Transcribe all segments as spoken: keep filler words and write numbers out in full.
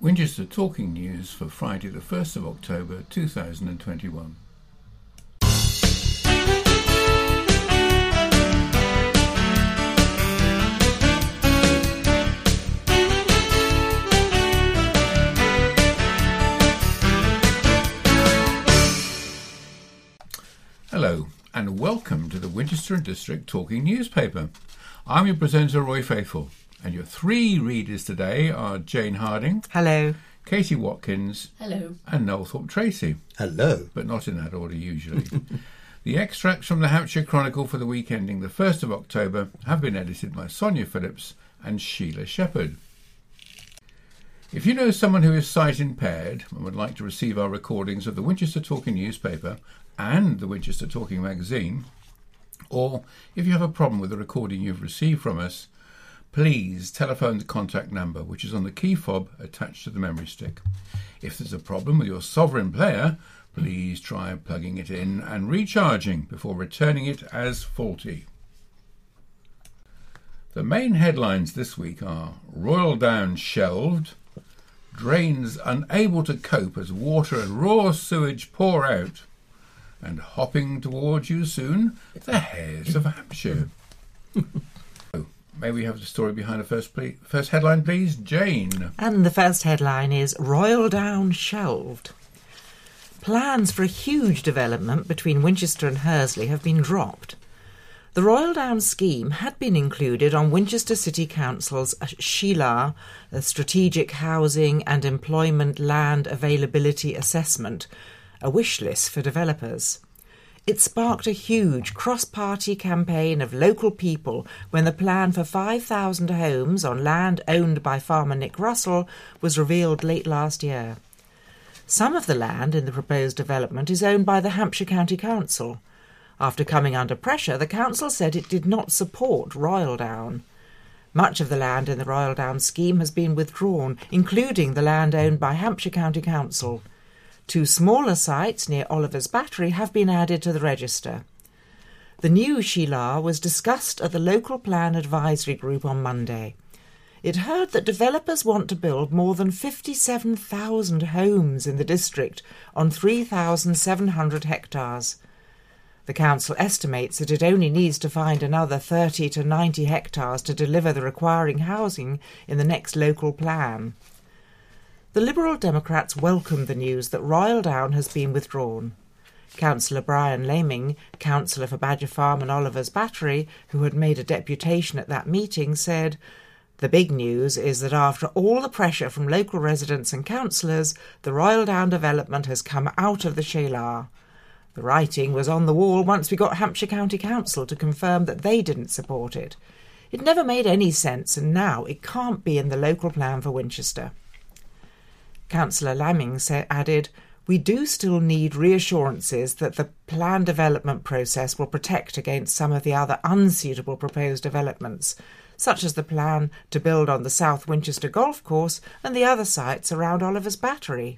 Winchester Talking News for Friday the first of October two thousand twenty-one. Hello and welcome to the Winchester and District Talking Newspaper. I'm your presenter Roy Faithful. And your three readers today are Jane Harding. Hello. Katie Watkins. Hello. And Noel Thorpe-Tracy. Hello. But not in that order usually. The extracts from the Hampshire Chronicle for the week ending the first of October have been edited by Sonia Phillips and Sheila Shepherd. If you know someone who is sight impaired and would like to receive our recordings of the Winchester Talking newspaper and the Winchester Talking magazine, or if you have a problem with the recording you've received from us, please telephone the contact number which is on the key fob attached to the memory stick. If there's a problem with your Sovereign player, please try plugging it in and recharging before returning it as faulty. The main headlines this week are Royal Down shelved, drains unable to cope as water and raw sewage pour out, and hopping towards you soon, the hares of Hampshire. May we have the story behind the first, ple- first headline, please? Jane. And the first headline is Royal Down shelved. Plans for a huge development between Winchester and Hursley have been dropped. The Royal Down scheme had been included on Winchester City Council's S H I L A, a Strategic Housing and Employment Land Availability Assessment, a wish list for developers. It sparked a huge cross-party campaign of local people when the plan for five thousand homes on land owned by farmer Nick Russell was revealed late last year. Some of the land in the proposed development is owned by the Hampshire County Council. After coming under pressure, the council said it did not support Royal Down. Much of the land in the Royal Down scheme has been withdrawn, including the land owned by Hampshire County Council. Two smaller sites near Oliver's Battery have been added to the register. The new S H I L A was discussed at the local plan advisory group on Monday. It heard that developers want to build more than fifty-seven thousand homes in the district on three thousand seven hundred hectares. The council estimates that it only needs to find another thirty to ninety hectares to deliver the requiring housing in the next local plan. The Liberal Democrats welcomed the news that Royal Down has been withdrawn. Councillor Brian Laming, councillor for Badger Farm and Oliver's Battery, who had made a deputation at that meeting, said, "The big news is that after all the pressure from local residents and councillors, the Royal Down development has come out of the S H I L A. The writing was on the wall once we got Hampshire County Council to confirm that they didn't support it. It never made any sense, and now it can't be in the local plan for Winchester." Councillor Laming said, added, "We do still need reassurances that the plan development process will protect against some of the other unsuitable proposed developments, such as the plan to build on the South Winchester Golf Course and the other sites around Oliver's Battery."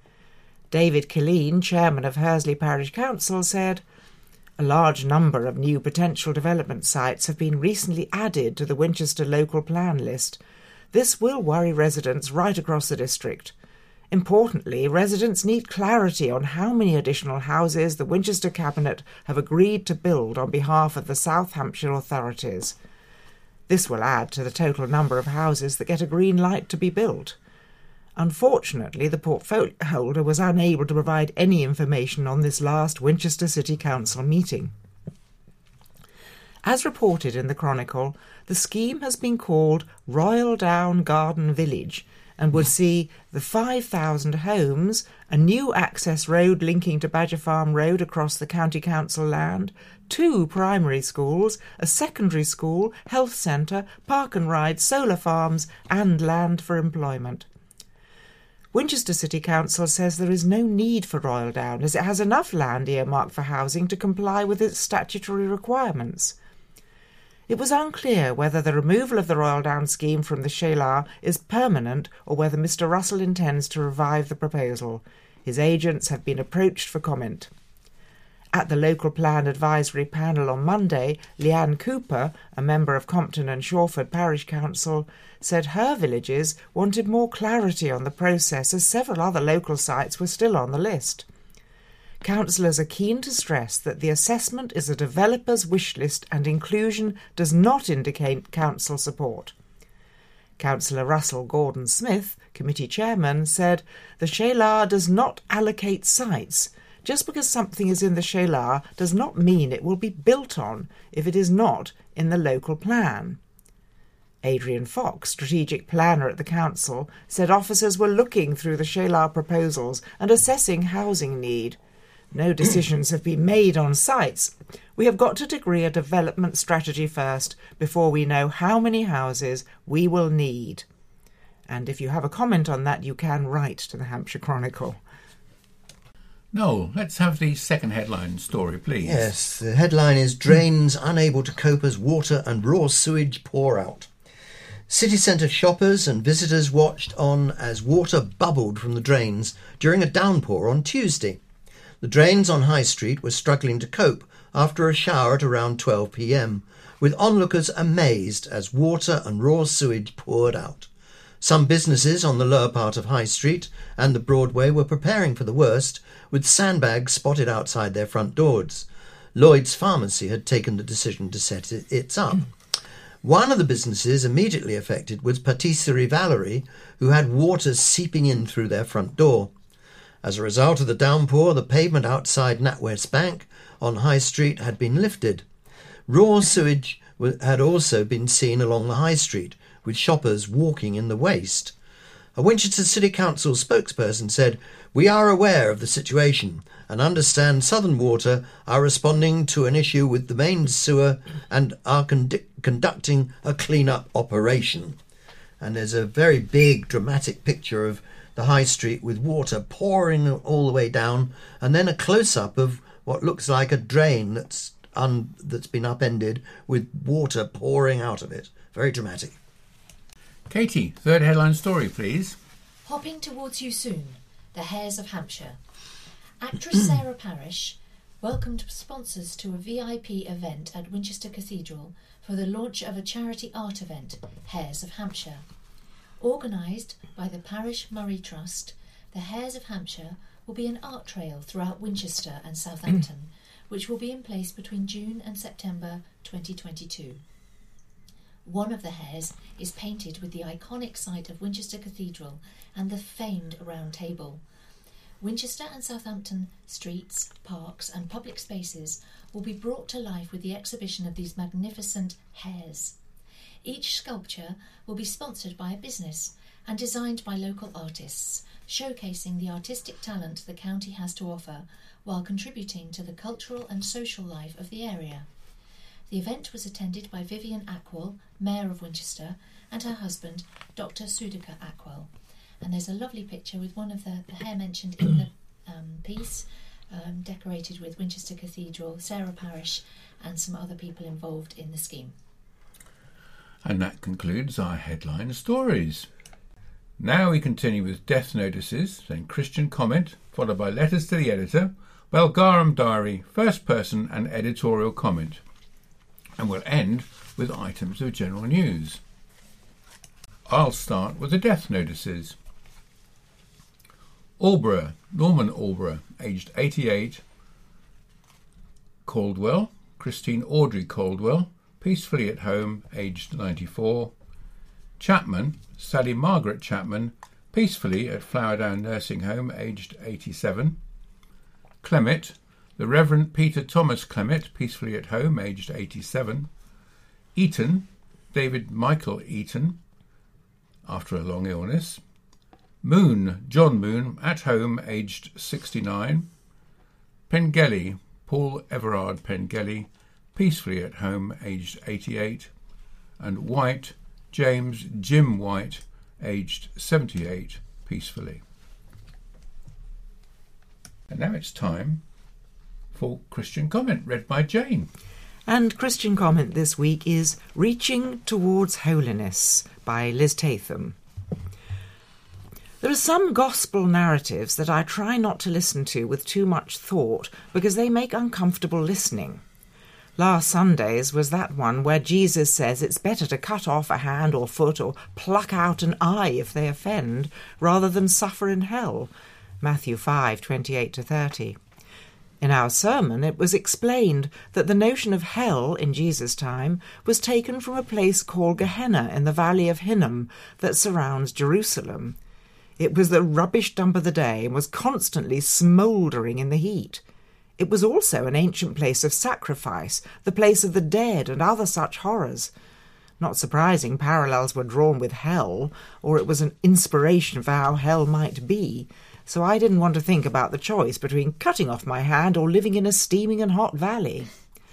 David Killeen, chairman of Hursley Parish Council, said, "A large number of new potential development sites have been recently added to the Winchester local plan list. This will worry residents right across the district. Importantly, residents need clarity on how many additional houses the Winchester Cabinet have agreed to build on behalf of the South Hampshire authorities. This will add to the total number of houses that get a green light to be built. Unfortunately, the portfolio holder was unable to provide any information on this last Winchester City Council meeting." As reported in the Chronicle, the scheme has been called Royal Down Garden Village and would see the five thousand homes, a new access road linking to Badger Farm Road across the County Council land, two primary schools, a secondary school, health centre, park and ride, solar farms and land for employment. Winchester City Council says there is no need for Royal Down as it has enough land earmarked for housing to comply with its statutory requirements. It was unclear whether the removal of the Royal Down scheme from the S H I L A is permanent or whether Mr Russell intends to revive the proposal. His agents have been approached for comment. At the local plan advisory panel on Monday, Leanne Cooper, a member of Compton and Shawford Parish Council, said her villages wanted more clarity on the process as several other local sites were still on the list. Councillors are keen to stress that the assessment is a developer's wish list and inclusion does not indicate council support. Councillor Russell Gordon-Smith, committee chairman, said the Sheila does not allocate sites. Just because something is in the Sheila does not mean it will be built on if it is not in the local plan. Adrian Fox, strategic planner at the council, said officers were looking through the Sheila proposals and assessing housing need. No decisions have been made on sites. We have got to agree a development strategy first before we know how many houses we will need. And if you have a comment on that, you can write to the Hampshire Chronicle. Noel, let's have the second headline story, please. Yes, the headline is Drains Unable to Cope as Water and Raw Sewage Pour Out. City centre shoppers and visitors watched on as water bubbled from the drains during a downpour on Tuesday. The drains on High Street were struggling to cope after a shower at around twelve p m, with onlookers amazed as water and raw sewage poured out. Some businesses on the lower part of High Street and the Broadway were preparing for the worst, with sandbags spotted outside their front doors. Lloyd's Pharmacy had taken the decision to set it, its up. One of the businesses immediately affected was Patisserie Valerie, who had water seeping in through their front door. As a result of the downpour, the pavement outside NatWest Bank on High Street had been lifted. Raw sewage had also been seen along the High Street, with shoppers walking in the waste. A Winchester City Council spokesperson said, "We are aware of the situation and understand Southern Water are responding to an issue with the main sewer and are con- conducting a clean-up operation." And there's a very big dramatic picture of the High Street with water pouring all the way down, and then a close-up of what looks like a drain that's un- that's been upended with water pouring out of it. Very dramatic. Katie, third headline story, please. Hopping towards you soon, the Hares of Hampshire. Actress Sarah Parish welcomed sponsors to a V I P event at Winchester Cathedral for the launch of a charity art event, Hares of Hampshire. Organised by the Parish Murray Trust, the Hares of Hampshire will be an art trail throughout Winchester and Southampton, which will be in place between June and September twenty twenty-two. One of the hares is painted with the iconic site of Winchester Cathedral and the famed Round Table. Winchester and Southampton streets, parks and public spaces will be brought to life with the exhibition of these magnificent hares. Each sculpture will be sponsored by a business and designed by local artists, showcasing the artistic talent the county has to offer while contributing to the cultural and social life of the area. The event was attended by Vivian Ackwell, Mayor of Winchester, and her husband, Doctor Sudica Ackwell. And there's a lovely picture with one of the, the hare mentioned in the um, piece, um, decorated with Winchester Cathedral, Sarah Parish, and some other people involved in the scheme. And that concludes our headline stories. Now we continue with death notices, then Christian comment, followed by letters to the editor, Belgarum Diary, first person and editorial comment. And we'll end with items of general news. I'll start with the death notices. Alborough, Norman Alborough, aged eighty-eight. Caldwell, Christine Audrey Caldwell, peacefully at home, aged ninety-four. Chapman, Sally Margaret Chapman, peacefully at Flowerdown Nursing Home, aged eighty-seven. Clement, the Reverend Peter Thomas Clement, peacefully at home, aged eighty-seven. Eaton, David Michael Eaton, after a long illness. Moon, John Moon, at home, aged sixty-nine. Pengelly, Paul Everard Pengelly, peacefully at home, aged eighty-eight. And White, James Jim White, aged seventy-eight, peacefully. And now it's time for Christian comment, read by Jane. And Christian comment this week is Reaching Towards Holiness by Liz Tatham. There are some gospel narratives that I try not to listen to with too much thought because they make uncomfortable listening. Last Sunday's was that one where Jesus says it's better to cut off a hand or foot or pluck out an eye if they offend, rather than suffer in hell. Matthew five, twenty-eight to thirty. In our sermon it was explained that the notion of hell in Jesus' time was taken from a place called Gehenna in the valley of Hinnom that surrounds Jerusalem. It was the rubbish dump of the day and was constantly smouldering in the heat. It was also an ancient place of sacrifice, the place of the dead and other such horrors. Not surprising parallels were drawn with hell, or it was an inspiration for how hell might be, so I didn't want to think about the choice between cutting off my hand or living in a steaming and hot valley.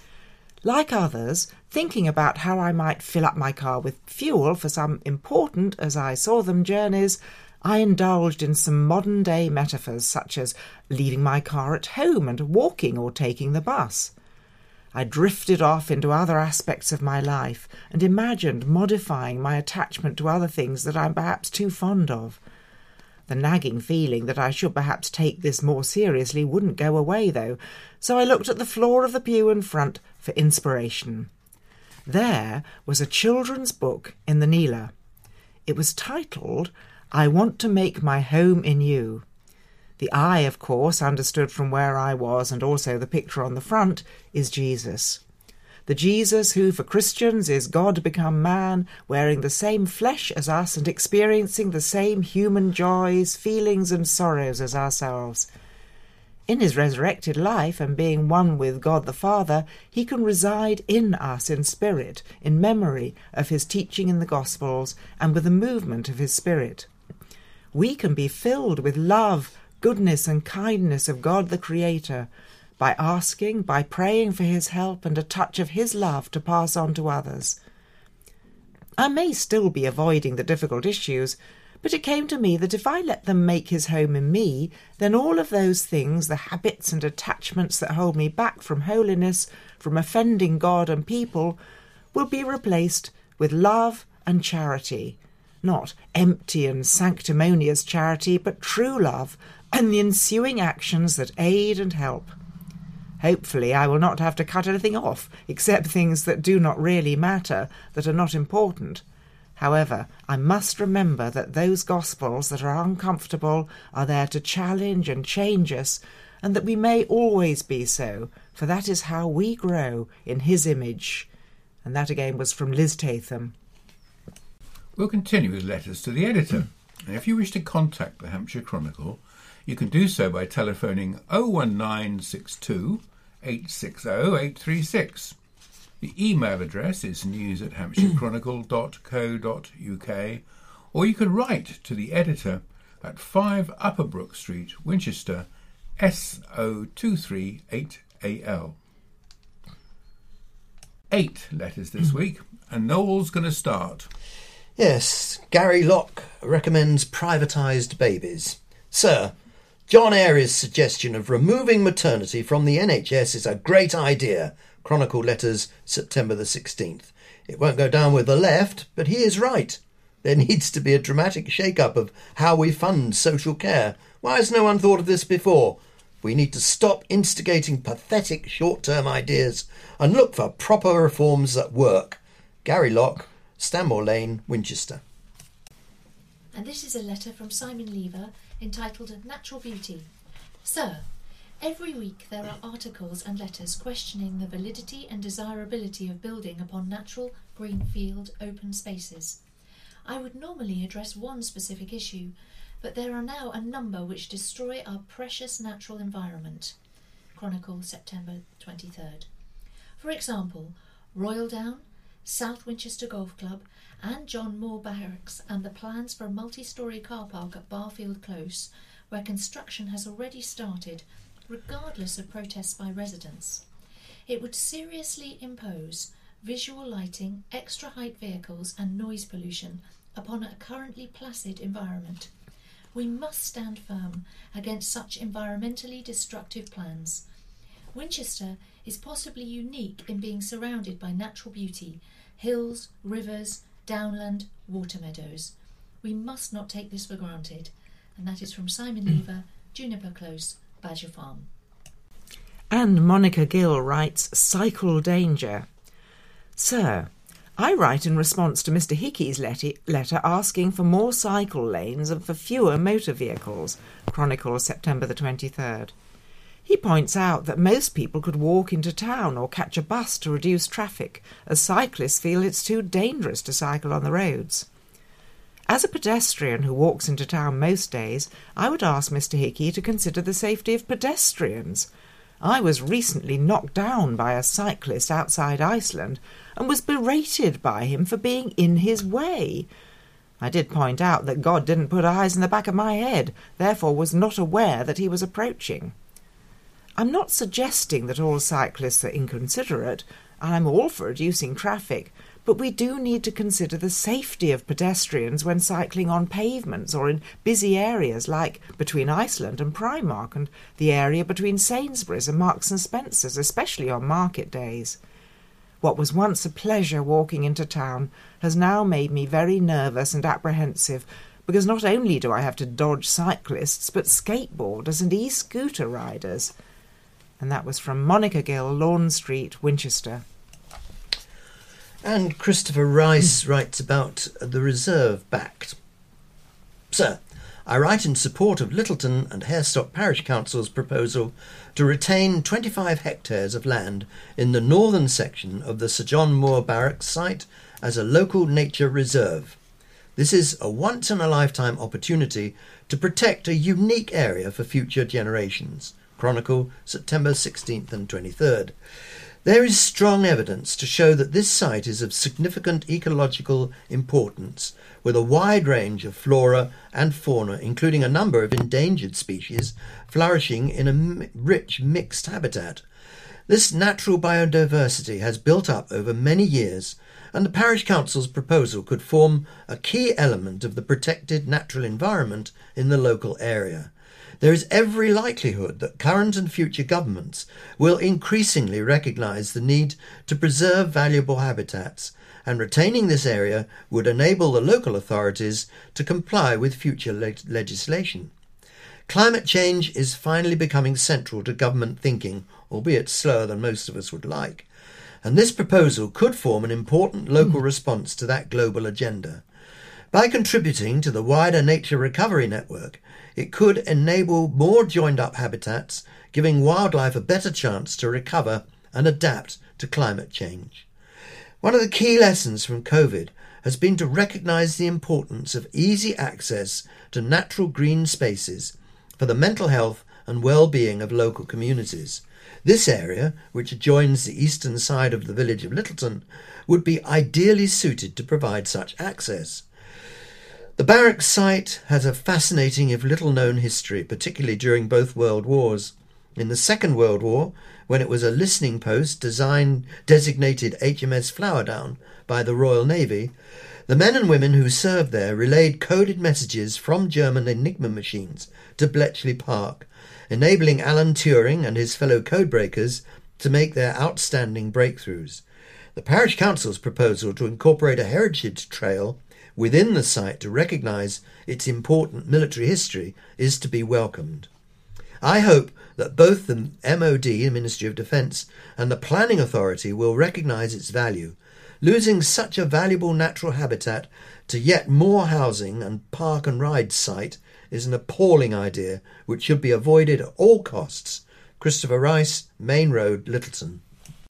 Like others, thinking about how I might fill up my car with fuel for some important, as I saw them, journeys, I indulged in some modern-day metaphors such as leaving my car at home and walking or taking the bus. I drifted off into other aspects of my life and imagined modifying my attachment to other things that I'm perhaps too fond of. The nagging feeling that I should perhaps take this more seriously wouldn't go away, though, so I looked at the floor of the pew in front for inspiration. There was a children's book in the kneeler. It was titled, I Want to Make My Home in You. The I, of course, understood from where I was, and also the picture on the front, is Jesus. The Jesus who, for Christians, is God become man, wearing the same flesh as us and experiencing the same human joys, feelings and sorrows as ourselves. In his resurrected life and being one with God the Father, he can reside in us in spirit, in memory of his teaching in the Gospels and with the movement of his Spirit. We can be filled with love, goodness and kindness of God the Creator, by asking, by praying for his help and a touch of his love to pass on to others. I may still be avoiding the difficult issues, but it came to me that if I let them make his home in me, then all of those things, the habits and attachments that hold me back from holiness, from offending God and people, will be replaced with love and charity. Not empty and sanctimonious charity, but true love and the ensuing actions that aid and help. Hopefully I will not have to cut anything off, except things that do not really matter, that are not important. However, I must remember that those Gospels that are uncomfortable are there to challenge and change us, and that we may always be so, for that is how we grow in his image. And that again was from Liz Tatham. We'll continue with letters to the editor. And if you wish to contact the Hampshire Chronicle, you can do so by telephoning oh one nine six two, eight six oh, eight three six. The email address is news at hampshire chronicle dot co dot uk, or you can write to the editor at five Upper Brook Street, Winchester, S O two three eight A L. Eight letters this week, and Noel's going to start. Yes, Gary Locke recommends privatised babies. Sir, John Airy's suggestion of removing maternity from the N H S is a great idea. Chronicle Letters, September the sixteenth. It won't go down with the left, but he is right. There needs to be a dramatic shake-up of how we fund social care. Why has no one thought of this before? We need to stop instigating pathetic short-term ideas and look for proper reforms that work. Gary Locke, Stanmore Lane, Winchester. And this is a letter from Simon Lever entitled Natural Beauty. Sir, every week there are articles and letters questioning the validity and desirability of building upon natural, greenfield, open spaces. I would normally address one specific issue, but there are now a number which destroy our precious natural environment. Chronicle, September twenty-third. For example, Royal Down, South Winchester Golf Club and John Moore Barracks, and the plans for a multi-storey car park at Barfield Close, where construction has already started, regardless of protests by residents. It would seriously impose visual lighting, extra height vehicles and noise pollution upon a currently placid environment. We must stand firm against such environmentally destructive plans. Winchester is possibly unique in being surrounded by natural beauty, hills, rivers, downland, water meadows. We must not take this for granted. and that is from Simon Lever, Juniper Close, Badger Farm. And Monica Gill writes, Cycle Danger. Sir, I write in response to Mister Hickey's letter asking for more cycle lanes and for fewer motor vehicles. Chronicle, September the twenty-third. He points out that most people could walk into town or catch a bus to reduce traffic, as cyclists feel it's too dangerous to cycle on the roads. As a pedestrian who walks into town most days, I would ask Mister Hickey to consider the safety of pedestrians. I was recently knocked down by a cyclist outside Iceland and was berated by him for being in his way. I did point out that God didn't put eyes in the back of my head, therefore was not aware that he was approaching. I'm not suggesting that all cyclists are inconsiderate, and I'm all for reducing traffic, but we do need to consider the safety of pedestrians when cycling on pavements or in busy areas like between Iceland and Primark and the area between Sainsbury's and Marks and Spencer's, especially on market days. What was once a pleasure walking into town has now made me very nervous and apprehensive, because not only do I have to dodge cyclists, but skateboarders and e-scooter riders. And that was from Monica Gill, Lawn Street, Winchester. And Christopher Rice writes about the reserve backed. Sir, I write in support of Littleton and Harestock Parish Council's proposal to retain twenty-five hectares of land in the northern section of the Sir John Moore Barracks site as a local nature reserve. This is a once-in-a-lifetime opportunity to protect a unique area for future generations. Chronicle, September sixteenth and twenty-third. There is strong evidence to show that this site is of significant ecological importance, with a wide range of flora and fauna, including a number of endangered species, flourishing in a m- rich mixed habitat. This natural biodiversity has built up over many years, and the Parish Council's proposal could form a key element of the protected natural environment in the local area. There is every likelihood that current and future governments will increasingly recognise the need to preserve valuable habitats, and retaining this area would enable the local authorities to comply with future le- legislation. Climate change is finally becoming central to government thinking, albeit slower than most of us would like, and this proposal could form an important local response to that global agenda. By contributing to the wider nature recovery network, it could enable more joined-up habitats, giving wildlife a better chance to recover and adapt to climate change. One of the key lessons from COVID has been to recognise the importance of easy access to natural green spaces for the mental health and well-being of local communities. This area, which adjoins the eastern side of the village of Littleton, would be ideally suited to provide such access. The barracks site has a fascinating if little-known history, particularly during both World Wars. In the Second World War, when it was a listening post designed, designated H M S Flowerdown by the Royal Navy, the men and women who served there relayed coded messages from German Enigma machines to Bletchley Park, enabling Alan Turing and his fellow codebreakers to make their outstanding breakthroughs. The Parish Council's proposal to incorporate a heritage trail within the site to recognise its important military history is to be welcomed. I hope that both the M O D, the Ministry of Defence, and the Planning Authority will recognise its value. Losing such a valuable natural habitat to yet more housing and park and ride site is an appalling idea which should be avoided at all costs. Christopher Rice, Main Road, Littleton.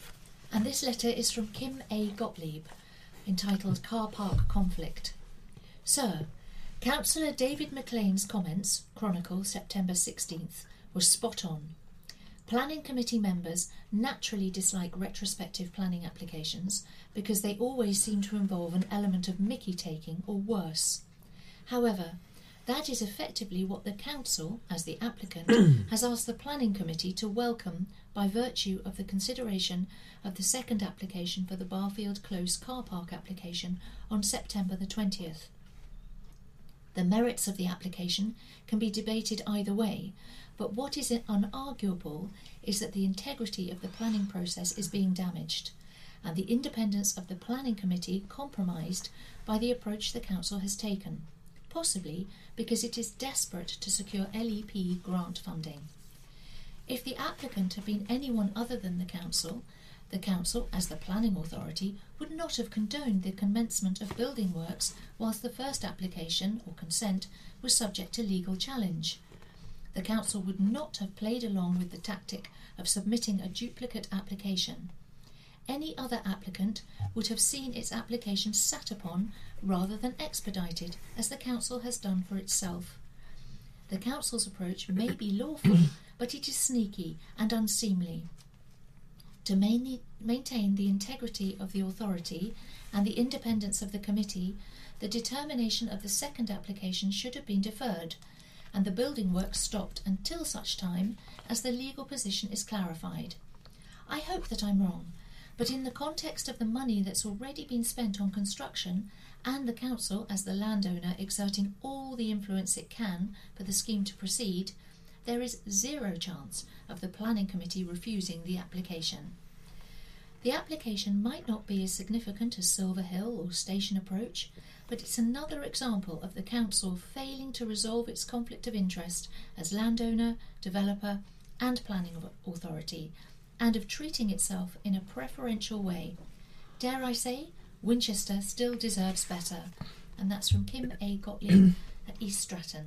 And this letter is from Kim A. Gottlieb, entitled Car Park Conflict. Sir, Councillor David McLean's comments, Chronicle, September sixteenth, were spot on. Planning committee members naturally dislike retrospective planning applications because they always seem to involve an element of mickey-taking or worse. However, that is effectively what the council, as the applicant, has asked the planning committee to welcome by virtue of the consideration of the second application for the Barfield Close car park application on September the twentieth. The merits of the application can be debated either way, but what is unarguable is that the integrity of the planning process is being damaged, and the independence of the planning committee compromised by the approach the council has taken. possibly because it is desperate to secure L E P grant funding. If the applicant had been anyone other than the council, the council, as the planning authority, would not have condoned the commencement of building works whilst the first application, or consent, was subject to legal challenge. The council would not have played along with the tactic of submitting a duplicate application. Any other applicant would have seen its application sat upon rather than expedited, as the council has done for itself. The council's approach may be lawful, but it is sneaky and unseemly. To main, maintain the integrity of the authority and the independence of the committee, the determination of the second application should have been deferred, and the building work stopped until such time as the legal position is clarified. I hope that I'm wrong, but in the context of the money that's already been spent on construction, and the council as the landowner exerting all the influence it can for the scheme to proceed, there is zero chance of the planning committee refusing the application. The application might not be as significant as Silver Hill or Station Approach, but it's another example of the council failing to resolve its conflict of interest as landowner, developer and planning authority, and of treating itself in a preferential way. Dare I say, Winchester still deserves better. And that's from Kim A. Gottlieb at East Stratton.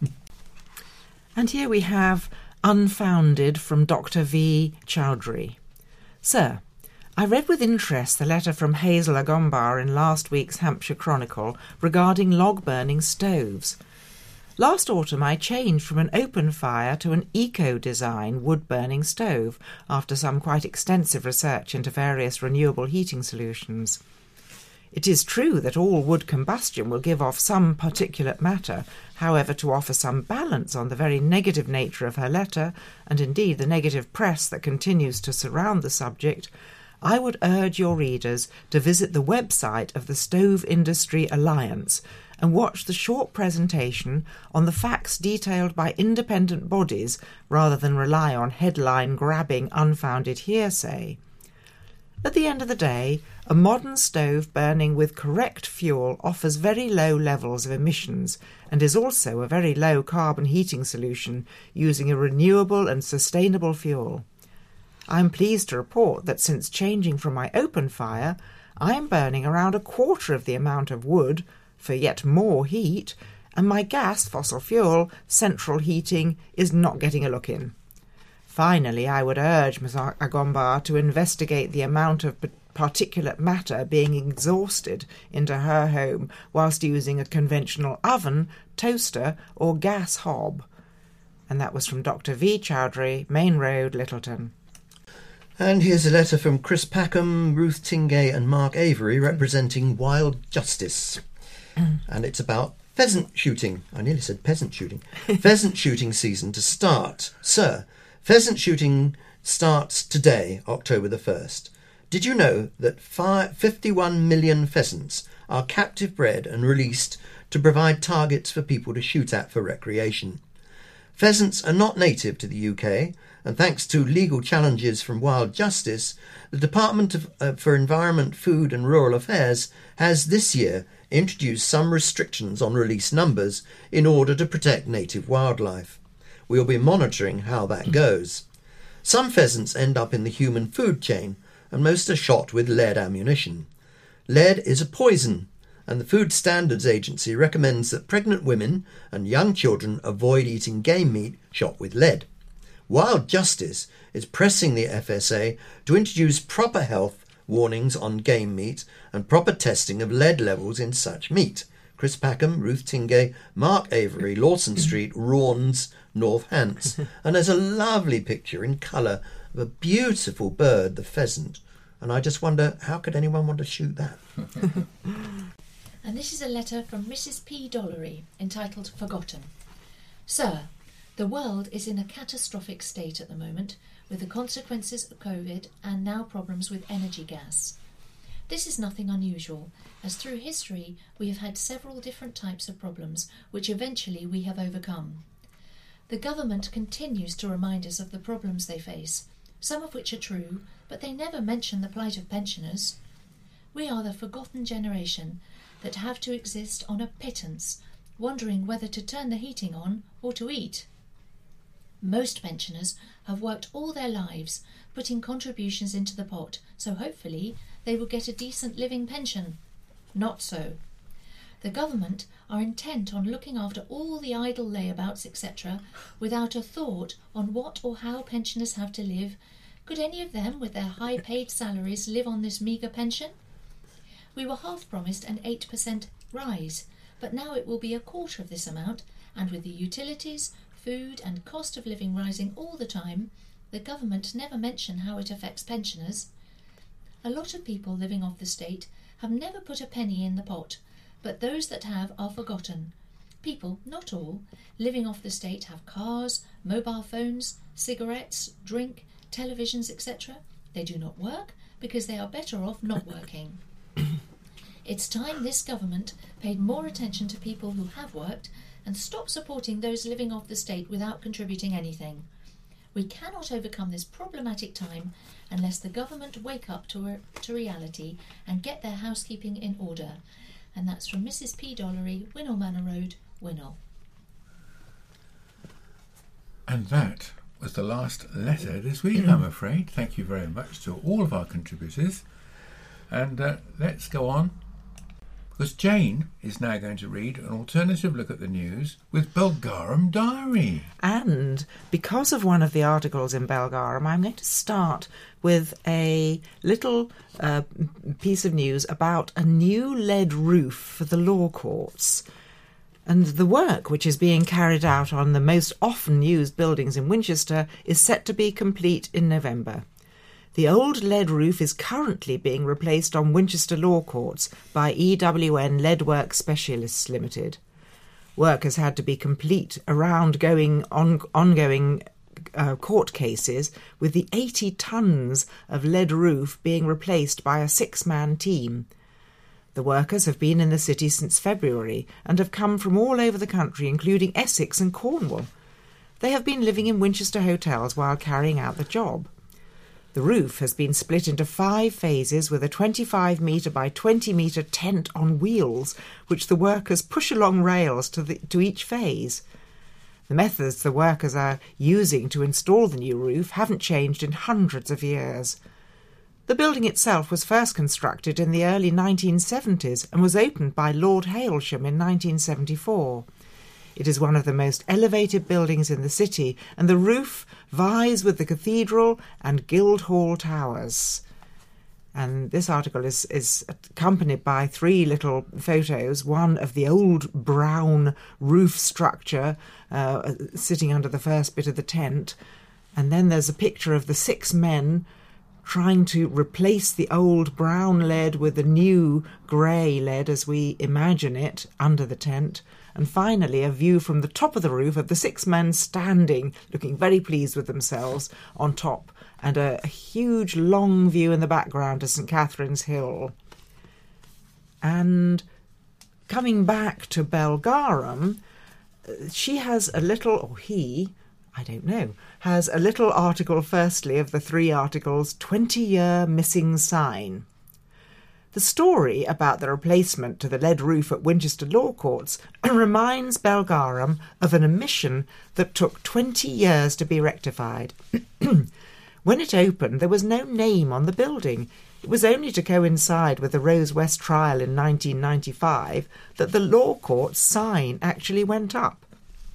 And here we have Unfounded from Doctor V. Chowdhury. Sir, I read with interest the letter from Hazel Agombar in last week's Hampshire Chronicle regarding log-burning stoves. Last autumn I changed from an open fire to an eco-design wood-burning stove after some quite extensive research into various renewable heating solutions. It is true that all wood combustion will give off some particulate matter. However, to offer some balance on the very negative nature of her letter, and indeed the negative press that continues to surround the subject, I would urge your readers to visit the website of the Stove Industry Alliance and watch the short presentation on the facts detailed by independent bodies rather than rely on headline-grabbing, unfounded hearsay. At the end of the day, a modern stove burning with correct fuel offers very low levels of emissions and is also a very low carbon heating solution using a renewable and sustainable fuel. I am pleased to report that since changing from my open fire, I am burning around a quarter of the amount of wood for yet more heat, and my gas fossil fuel central heating is not getting a look in. Finally, I would urge Miss Agombar to investigate the amount of particulate matter being exhausted into her home whilst using a conventional oven, toaster or gas hob. And that was from Doctor V. Chowdhury, Main Road, Littleton. And here's a letter from Chris Packham, Ruth Tingay and Mark Avery representing Wild Justice. And it's about pheasant shooting. I nearly said peasant shooting. Pheasant shooting season to start. Sir, pheasant shooting starts today, October the first. Did you know that fifty-one million pheasants are captive bred and released to provide targets for people to shoot at for recreation? Pheasants are not native to the U K, and thanks to legal challenges from Wild Justice, the Department of, uh, for Environment, Food and Rural Affairs has this year introduced some restrictions on release numbers in order to protect native wildlife. We'll be monitoring how that goes. Some pheasants end up in the human food chain, and most are shot with lead ammunition. Lead is a poison, and the Food Standards Agency recommends that pregnant women and young children avoid eating game meat shot with lead. Wild Justice is pressing the F S A to introduce proper health warnings on game meat and proper testing of lead levels in such meat. Chris Packham, Ruth Tingay, Mark Avery, Lawson Street, Rawns, North Hants. And there's a lovely picture in colour of a beautiful bird, the pheasant. And I just wonder, how could anyone want to shoot that? And this is a letter from Missus P. Dollery, entitled Forgotten. Sir, the world is in a catastrophic state at the moment, with the consequences of COVID and now problems with energy gas. This is nothing unusual, as through history we have had several different types of problems, which eventually we have overcome. The government continues to remind us of the problems they face, some of which are true, but they never mention the plight of pensioners. We are the forgotten generation that have to exist on a pittance, wondering whether to turn the heating on or to eat. Most pensioners have worked all their lives, putting contributions into the pot, so hopefully they will get a decent living pension. Not so. The government are intent on looking after all the idle layabouts, et cetera, without a thought on what or how pensioners have to live. Could any of them, with their high-paid salaries, live on this meagre pension? We were half promised an eight percent rise, but now it will be a quarter of this amount, and with the utilities, food and cost of living rising all the time, the government never mention how it affects pensioners. A lot of people living off the state have never put a penny in the pot, but those that have are forgotten. People, not all, living off the state have cars, mobile phones, cigarettes, drink, televisions, et cetera. They do not work because they are better off not working. It's time this government paid more attention to people who have worked and stop supporting those living off the state without contributing anything. We cannot overcome this problematic time unless the government wake up to, re- to reality and get their housekeeping in order. And that's from Missus P. Dollery, Winnell Manor Road, Winnell. And that was the last letter this week, I'm afraid. Thank you very much to all of our contributors. And uh, let's go on, because Jane is now going to read an alternative look at the news with Belgarum Diary. And because of one of the articles in Belgarum, I'm going to start with a little uh, piece of news about a new lead roof for the law courts. And the work, which is being carried out on the most often used buildings in Winchester, is set to be complete in November. The old lead roof is currently being replaced on Winchester Law Courts by E W N Leadwork Specialists Limited. Work has had to be complete around going on, ongoing uh, court cases, with the eighty tonnes of lead roof being replaced by a six-man team. The workers have been in the city since February and have come from all over the country, including Essex and Cornwall. They have been living in Winchester hotels while carrying out the job. The roof has been split into five phases with a twenty-five metre by twenty metre tent on wheels, which the workers push along rails to, the, to each phase. The methods the workers are using to install the new roof haven't changed in hundreds of years. The building itself was first constructed in the early nineteen seventies and was opened by Lord Hailsham in nineteen seventy-four. It is one of the most elevated buildings in the city, and the roof vies with the cathedral and Guildhall towers. And this article is, is accompanied by three little photos, one of the old brown roof structure uh, sitting under the first bit of the tent, and then there's a picture of the six men trying to replace the old brown lead with the new grey lead as we imagine it under the tent. And finally, a view from the top of the roof of the six men standing, looking very pleased with themselves, on top, and a, a huge long view in the background of St Catherine's Hill. And coming back to Belgarum, she has a little, or he, I don't know, has a little article, firstly, of the three articles, twenty-year missing sign. The story about the replacement to the lead roof at Winchester Law Courts reminds Belgarum of an omission that took twenty years to be rectified. When it opened, there was no name on the building. It was only to coincide with the Rose West trial in nineteen ninety-five that the Law Courts sign actually went up.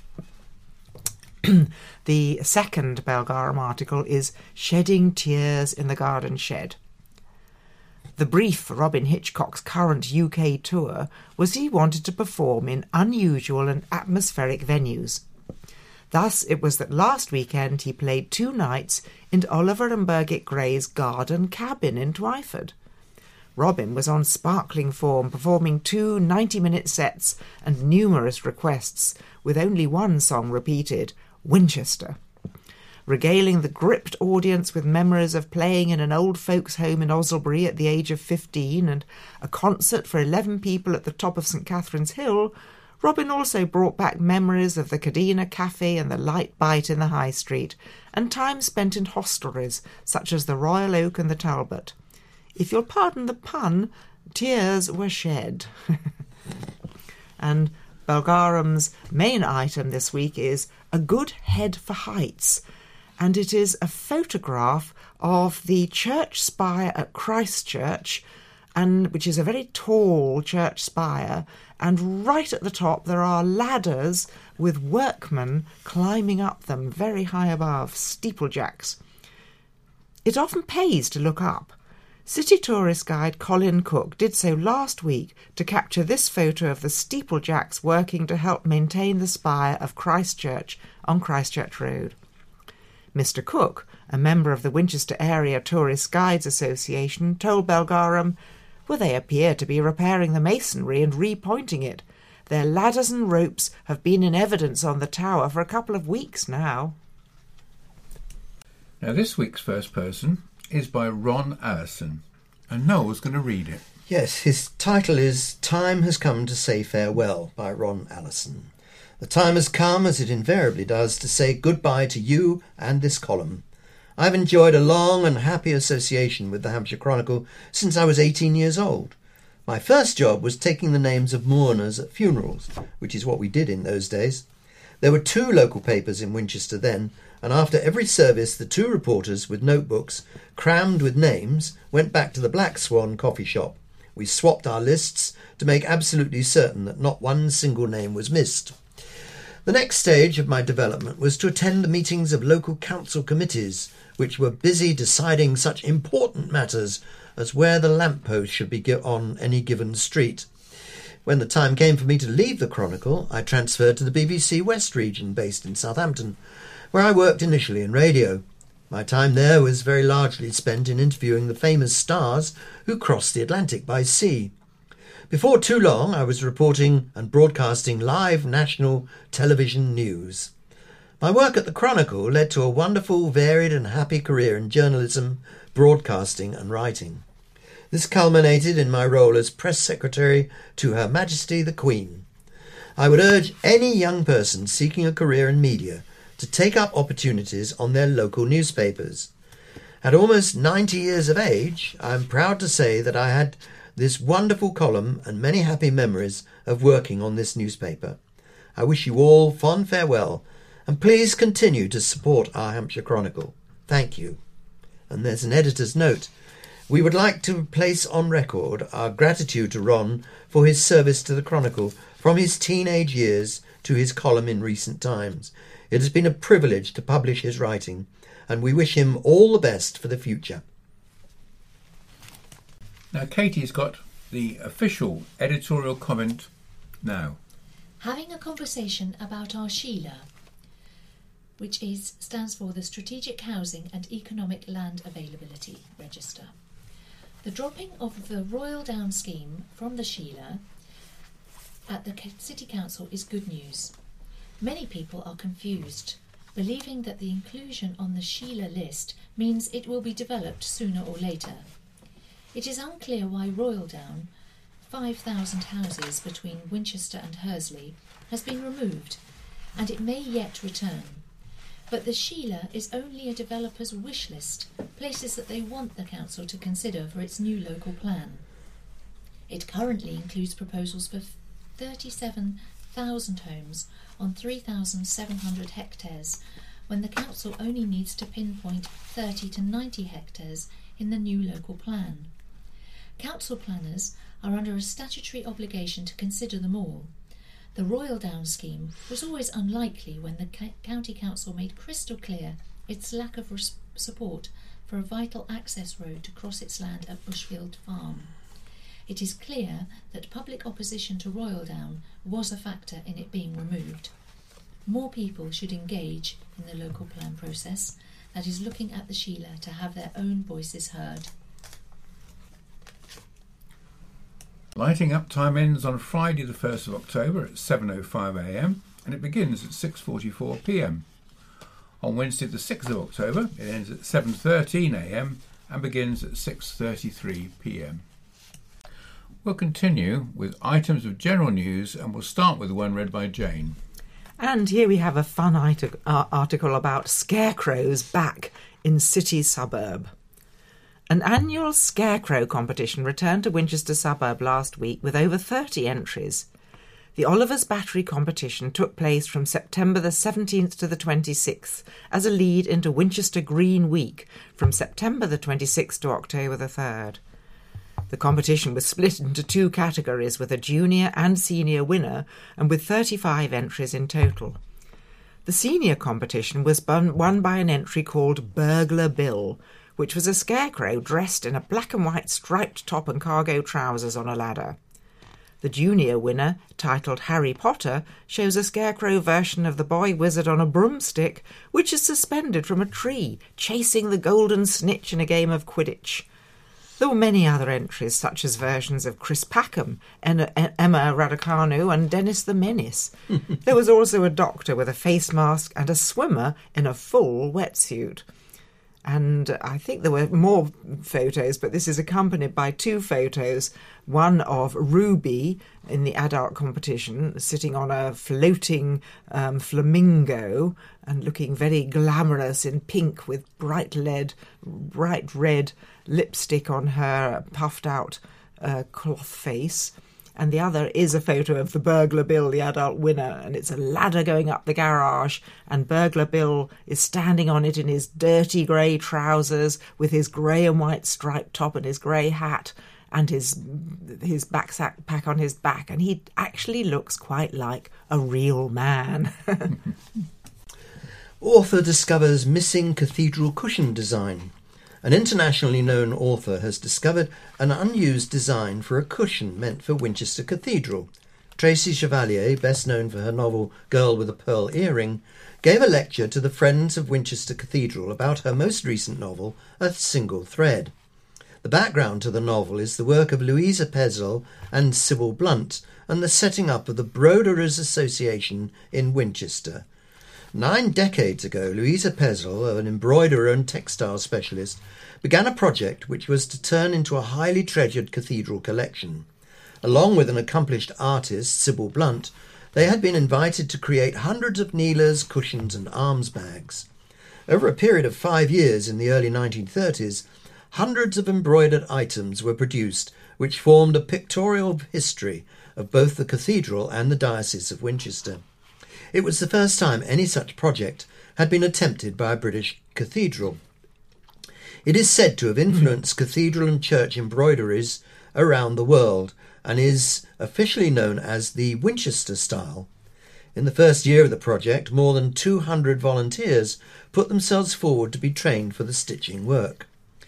The second Belgarum article is Shedding Tears in the Garden Shed. The brief for Robin Hitchcock's current U K tour was he wanted to perform in unusual and atmospheric venues. Thus it was that last weekend he played two nights in Oliver and Birgit Gray's Garden Cabin in Twyford. Robin was on sparkling form, performing two ninety-minute sets and numerous requests, with only one song repeated, Winchester, regaling the gripped audience with memories of playing in an old folks' home in Osselbury at the age of fifteen and a concert for eleven people at the top of St Catherine's Hill. Robin also brought back memories of the Cadena Cafe and the Light Bite in the High Street, and time spent in hostelries such as the Royal Oak and the Talbot. If you'll pardon the pun, tears were shed. And Belgarum's main item this week is A Good Head for Heights, and it is a photograph of the church spire at Christchurch, and which is a very tall church spire, and right at the top there are ladders with workmen climbing up them very high above, steeplejacks. It often pays to look up. City tourist guide Colin Cook did so last week to capture this photo of the steeplejacks working to help maintain the spire of Christchurch on Christchurch Road. Mister Cook, a member of the Winchester Area Tourist Guides Association, told Belgarum, "Well, they appear to be repairing the masonry and repointing it. Their ladders and ropes have been in evidence on the tower for a couple of weeks now." Now, this week's first person is by Ron Allison, and Noel's going to read it. Yes, his title is Time Has Come to Say Farewell by Ron Allison. The time has come, as it invariably does, to say goodbye to you and this column. I've enjoyed a long and happy association with the Hampshire Chronicle since I was eighteen years old. My first job was taking the names of mourners at funerals, which is what we did in those days. There were two local papers in Winchester then, and after every service the two reporters with notebooks crammed with names went back to the Black Swan coffee shop. We swapped our lists to make absolutely certain that not one single name was missed. The next stage of my development was to attend the meetings of local council committees, which were busy deciding such important matters as where the lamppost should be on any given street. When the time came for me to leave the Chronicle, I transferred to the B B C West region, based in Southampton, where I worked initially in radio. My time there was very largely spent in interviewing the famous stars who crossed the Atlantic by sea. Before too long, I was reporting and broadcasting live national television news. My work at the Chronicle led to a wonderful, varied and happy career in journalism, broadcasting and writing. This culminated in my role as Press Secretary to Her Majesty the Queen. I would urge any young person seeking a career in media to take up opportunities on their local newspapers. At almost ninety years of age, I am proud to say that I had this wonderful column and many happy memories of working on this newspaper. I wish you all fond farewell, and please continue to support our Hampshire Chronicle. Thank you. And there's an editor's note. We would like to place on record our gratitude to Ron for his service to the Chronicle from his teenage years to his column in recent times. It has been a privilege to publish his writing, and we wish him all the best for the future. Now, Katie's got the official editorial comment now. Having a conversation about our Sheila, which is stands for the Strategic Housing and Economic Land Availability Register. The dropping of the Royal Down scheme from the Sheila at the City Council is good news. Many people are confused, believing that the inclusion on the Sheila list means it will be developed sooner or later. It is unclear why Royal Down, five thousand houses between Winchester and Hursley, has been removed, and it may yet return. But the Sheila is only a developer's wish list, places that they want the council to consider for its new local plan. It currently includes proposals for thirty-seven thousand homes on three thousand seven hundred hectares, when the council only needs to pinpoint thirty to ninety hectares in the new local plan. Council planners are under a statutory obligation to consider them all. The Royal Down scheme was always unlikely when the ca- County Council made crystal clear its lack of res- support for a vital access road to cross its land at Bushfield Farm. It is clear that public opposition to Royal Down was a factor in it being removed. More people should engage in the local plan process that is looking at the Sheila to have their own voices heard. Lighting up time ends on Friday the first of October at seven oh five a m and it begins at six forty-four p m. On Wednesday the sixth of October it ends at seven thirteen a m and begins at six thirty-three p m. We'll continue with items of general news, and we'll start with the one read by Jane. And here we have a fun art- uh, article about scarecrows back in city suburb. An annual scarecrow competition returned to Winchester suburb last week with over thirty entries. The Oliver's Battery competition took place from September the seventeenth to the twenty-sixth as a lead into Winchester Green Week from September the twenty-sixth to October the third. The competition was split into two categories with a junior and senior winner and with thirty-five entries in total. The senior competition was won by an entry called Burglar Bill, which was a scarecrow dressed in a black and white striped top and cargo trousers on a ladder. The junior winner, titled Harry Potter, shows a scarecrow version of the boy wizard on a broomstick, which is suspended from a tree, chasing the golden snitch in a game of Quidditch. There were many other entries, such as versions of Chris Packham, Emma Raducanu and Dennis the Menace. There was also a doctor with a face mask and a swimmer in a full wetsuit. And I think there were more photos, but this is accompanied by two photos, one of Ruby in the adult competition, sitting on a floating um, flamingo and looking very glamorous in pink with bright red, bright red lipstick on her puffed out uh, cloth face. And the other is a photo of the Burglar Bill, the adult winner, and it's a ladder going up the garage, and Burglar Bill is standing on it in his dirty grey trousers with his grey and white striped top and his grey hat and his his backpack on his back, and he actually looks quite like a real man. Author discovers missing cathedral cushion design. An internationally known author has discovered an unused design for a cushion meant for Winchester Cathedral. Tracy Chevalier, best known for her novel Girl with a Pearl Earring, gave a lecture to the Friends of Winchester Cathedral about her most recent novel, A Single Thread. The background to the novel is the work of Louisa Pezel and Sybil Blunt and the setting up of the Broderers Association in Winchester. Nine decades ago, Louisa Pezel, an embroiderer and textile specialist, began a project which was to turn into a highly treasured cathedral collection. Along with an accomplished artist, Sybil Blunt, they had been invited to create hundreds of kneelers, cushions and arms bags. Over a period of five years in the early nineteen thirties, hundreds of embroidered items were produced which formed a pictorial history of both the cathedral and the Diocese of Winchester. It was the first time any such project had been attempted by a British cathedral. It is said to have influenced cathedral and church embroideries around the world and is officially known as the Winchester style. In the first year of the project, more than two hundred volunteers put themselves forward to be trained for the stitching work.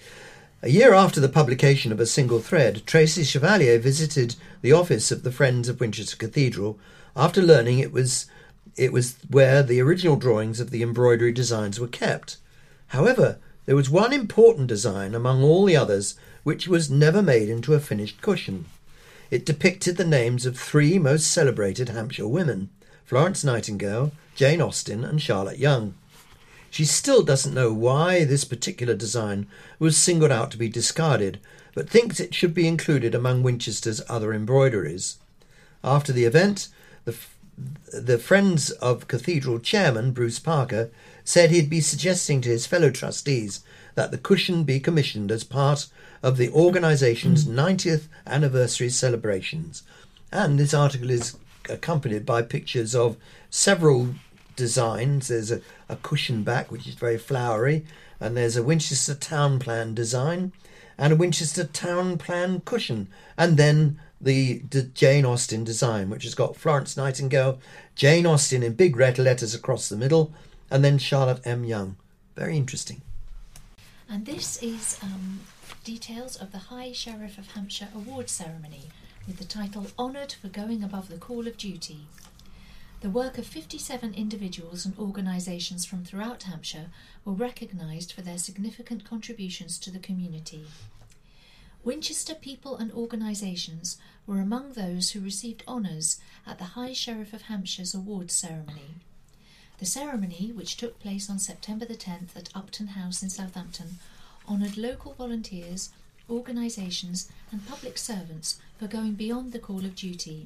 A year after the publication of A Single Thread, Tracy Chevalier visited the office of the Friends of Winchester Cathedral after learning it was It was where the original drawings of the embroidery designs were kept. However, there was one important design among all the others which was never made into a finished cushion. It depicted the names of three most celebrated Hampshire women, Florence Nightingale, Jane Austen and Charlotte Young. She still doesn't know why this particular design was singled out to be discarded, but thinks it should be included among Winchester's other embroideries. After the event, the The Friends of Cathedral chairman, Bruce Parker, said he'd be suggesting to his fellow trustees that the cushion be commissioned as part of the organisation's ninetieth anniversary celebrations. And this article is accompanied by pictures of several designs. There's a, a cushion back, which is very flowery, and there's a Winchester Town Plan design and a Winchester Town Plan cushion, and then the, the Jane Austen design, which has got Florence Nightingale, Jane Austen in big red letters across the middle, and then Charlotte M. Young. Very interesting. And this is um, details of the High Sheriff of Hampshire Awards ceremony with the title Honoured for Going Above the Call of Duty. The work of fifty-seven individuals and organisations from throughout Hampshire were recognised for their significant contributions to the community. Winchester people and organisations were among those who received honours at the High Sheriff of Hampshire's awards ceremony. The ceremony, which took place on September the tenth at Upton House in Southampton, honoured local volunteers, organisations and public servants for going beyond the call of duty.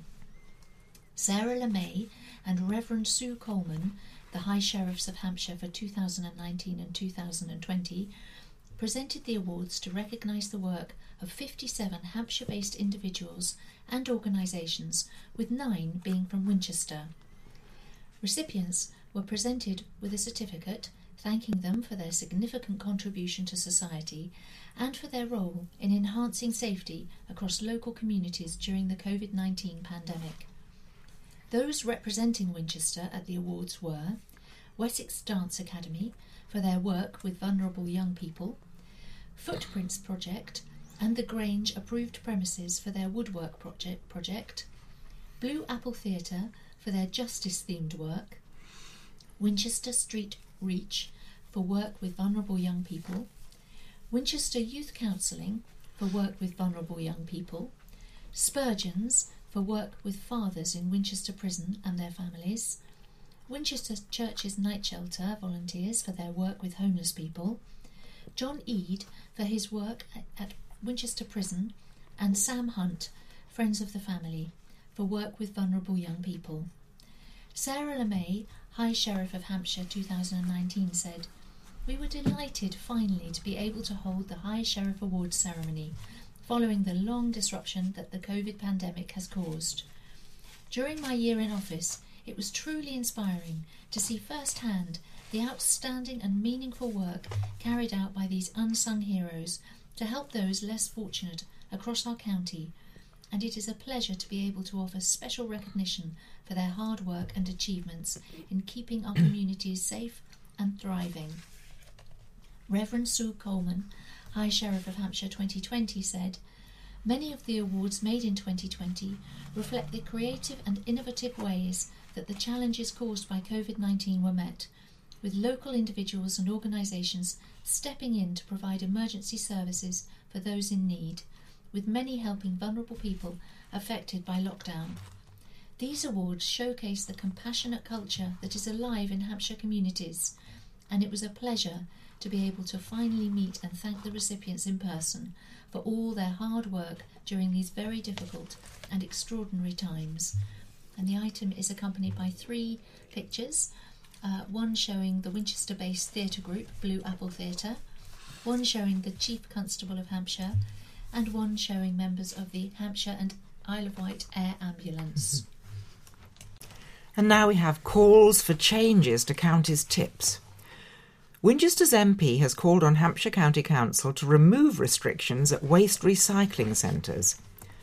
Sarah LeMay and Reverend Sue Coleman, the High Sheriffs of Hampshire for two thousand nineteen and two thousand twenty, presented the awards to recognise the work of fifty-seven Hampshire-based individuals and organisations, with nine being from Winchester. Recipients were presented with a certificate thanking them for their significant contribution to society and for their role in enhancing safety across local communities during the covid nineteen pandemic. Those representing Winchester at the awards were Wessex Dance Academy for their work with vulnerable young people, Footprints Project and the Grange Approved Premises for their woodwork project, project Blue Apple Theatre for their justice-themed work, Winchester Street Reach for work with vulnerable young people, Winchester Youth Counselling for work with vulnerable young people, Spurgeons for work with fathers in Winchester Prison and their families, Winchester Church's Night Shelter volunteers for their work with homeless people, John Eade for his work at Winchester Prison, and Sam Hunt, Friends of the Family, for work with vulnerable young people. Sarah LeMay, High Sheriff of Hampshire two thousand nineteen, said, "We were delighted finally to be able to hold the High Sheriff Awards ceremony, following the long disruption that the COVID pandemic has caused. During my year in office, it was truly inspiring to see firsthand the outstanding and meaningful work carried out by these unsung heroes to help those less fortunate across our county, and it is a pleasure to be able to offer special recognition for their hard work and achievements in keeping our communities safe and thriving." Reverend Sue Coleman, High Sheriff of Hampshire twenty twenty, said, "Many of the awards made in twenty twenty reflect the creative and innovative ways that the challenges caused by covid nineteen were met, with local individuals and organisations stepping in to provide emergency services for those in need, with many helping vulnerable people affected by lockdown. These awards showcase the compassionate culture that is alive in Hampshire communities, and it was a pleasure to be able to finally meet and thank the recipients in person for all their hard work during these very difficult and extraordinary times." And the item is accompanied by three pictures, uh, one showing the Winchester-based theatre group Blue Apple Theatre, one showing the Chief Constable of Hampshire, and one showing members of the Hampshire and Isle of Wight Air Ambulance. And now we have calls for changes to county's tips. Winchester's M P has called on Hampshire County Council to remove restrictions at waste recycling centres.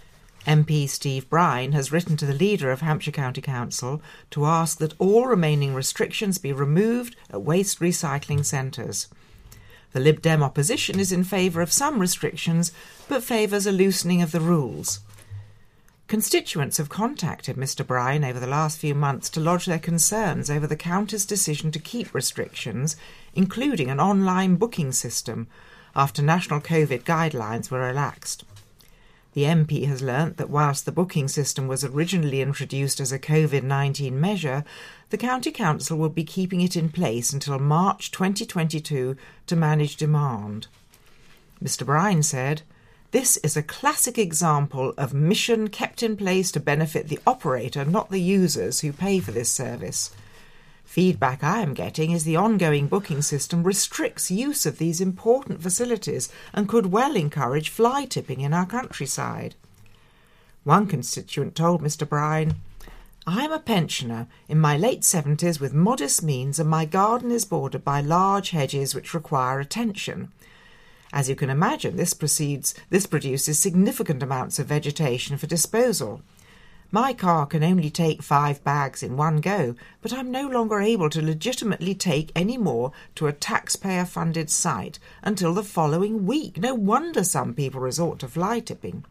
M P Steve Brine has written to the leader of Hampshire County Council to ask that all remaining restrictions be removed at waste recycling centres. The Lib Dem opposition is in favour of some restrictions, but favours a loosening of the rules. Constituents have contacted Mr Brine over the last few months to lodge their concerns over the county's decision to keep restrictions, including an online booking system, after national COVID guidelines were relaxed. The M P has learnt that whilst the booking system was originally introduced as a covid nineteen measure, the County Council will be keeping it in place until March twenty twenty-two to manage demand. Mr Brine said, "This is a classic example of mission kept in place to benefit the operator, not the users who pay for this service. Feedback I am getting is the ongoing booking system restricts use of these important facilities and could well encourage fly tipping in our countryside." One constituent told Mr Brine, "I am a pensioner in my late seventies with modest means, and my garden is bordered by large hedges which require attention. As you can imagine, this proceeds, this produces significant amounts of vegetation for disposal. My car can only take five bags in one go, but I'm no longer able to legitimately take any more to a taxpayer-funded site until the following week. No wonder some people resort to fly tipping."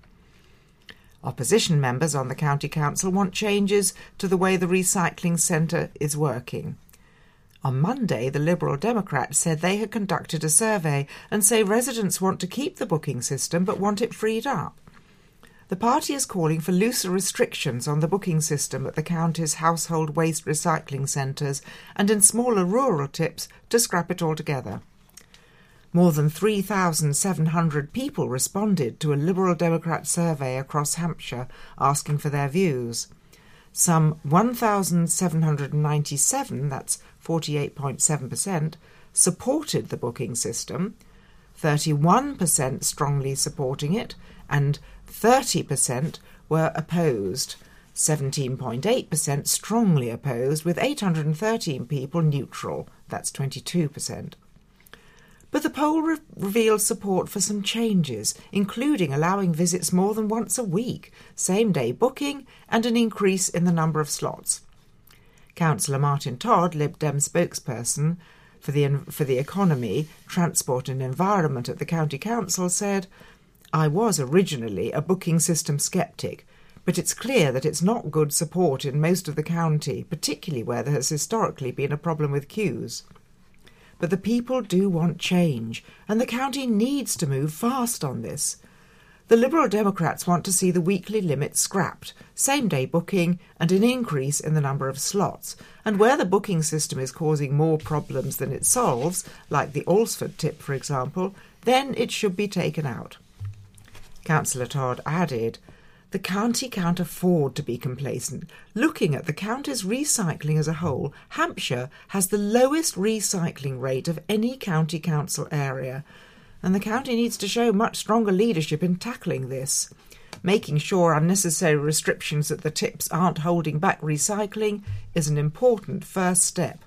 Opposition members on the County Council want changes to the way the recycling centre is working. On Monday, the Liberal Democrats said they had conducted a survey and say residents want to keep the booking system but want it freed up. The party is calling for looser restrictions on the booking system at the county's household waste recycling centres and in smaller rural tips to scrap it altogether. More than three thousand seven hundred people responded to a Liberal Democrat survey across Hampshire asking for their views. Some one thousand seven hundred ninety-seven, that's forty-eight point seven percent, supported the booking system, thirty-one percent strongly supporting it, and thirty percent were opposed. seventeen point eight percent strongly opposed, with eight hundred thirteen people neutral. That's twenty-two percent. But the poll re- revealed support for some changes, including allowing visits more than once a week, same-day booking, and an increase in the number of slots. Councillor Martin Todd, Lib Dem spokesperson for the, for the economy, transport and environment at the County Council, said, "I was originally a booking system sceptic, but it's clear that it's not good support in most of the county, particularly where there has historically been a problem with queues. But the people do want change, and the county needs to move fast on this. The Liberal Democrats want to see the weekly limit scrapped, same-day booking, and an increase in the number of slots. And where the booking system is causing more problems than it solves, like the Alresford tip, for example, then it should be taken out." Councillor Todd added, "The county can't afford to be complacent. Looking at the county's recycling as a whole, Hampshire has the lowest recycling rate of any county council area, and the county needs to show much stronger leadership in tackling this. Making sure unnecessary restrictions at the tips aren't holding back recycling is an important first step."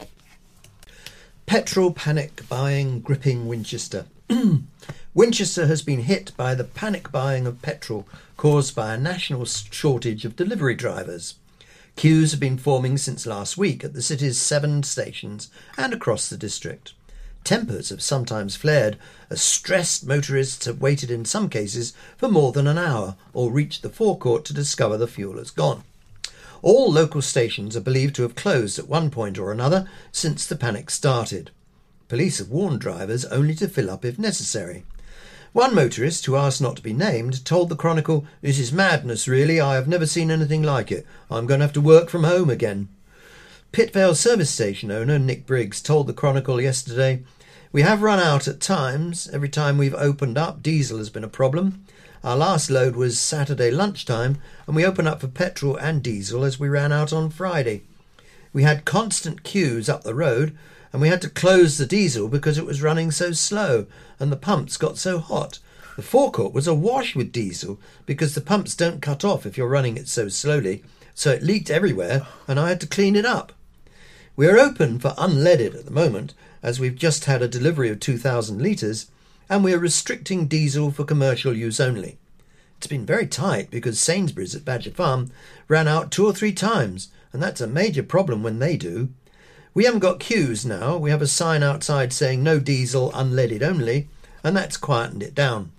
Petrol panic buying gripping Winchester. Winchester has been hit by the panic buying of petrol caused by a national shortage of delivery drivers. Queues have been forming since last week at the city's seven stations and across the district. Tempers have sometimes flared as stressed motorists have waited in some cases for more than an hour or reached the forecourt to discover the fuel has gone. All local stations are believed to have closed at one point or another since the panic started. Police have warned drivers only to fill up if necessary. One motorist, who asked not to be named, told the Chronicle, "This is madness, really. I have never seen anything like it. I'm going to have to work from home again." Pitvale service station owner Nick Briggs told the Chronicle yesterday, "We have run out at times. Every time we've opened up, diesel has been a problem. Our last load was Saturday lunchtime, and we opened up for petrol and diesel as we ran out on Friday. We had constant queues up the road, and we had to close the diesel because it was running so slow and the pumps got so hot. The forecourt was awash with diesel because the pumps don't cut off if you're running it so slowly, so it leaked everywhere and I had to clean it up. We are open for unleaded at the moment, as we've just had a delivery of two thousand litres, and we are restricting diesel for commercial use only. It's been very tight because Sainsbury's at Badger Farm ran out two or three times, and that's a major problem when they do. We haven't got queues now. We have a sign outside saying no diesel, unleaded only, and that's quietened it down."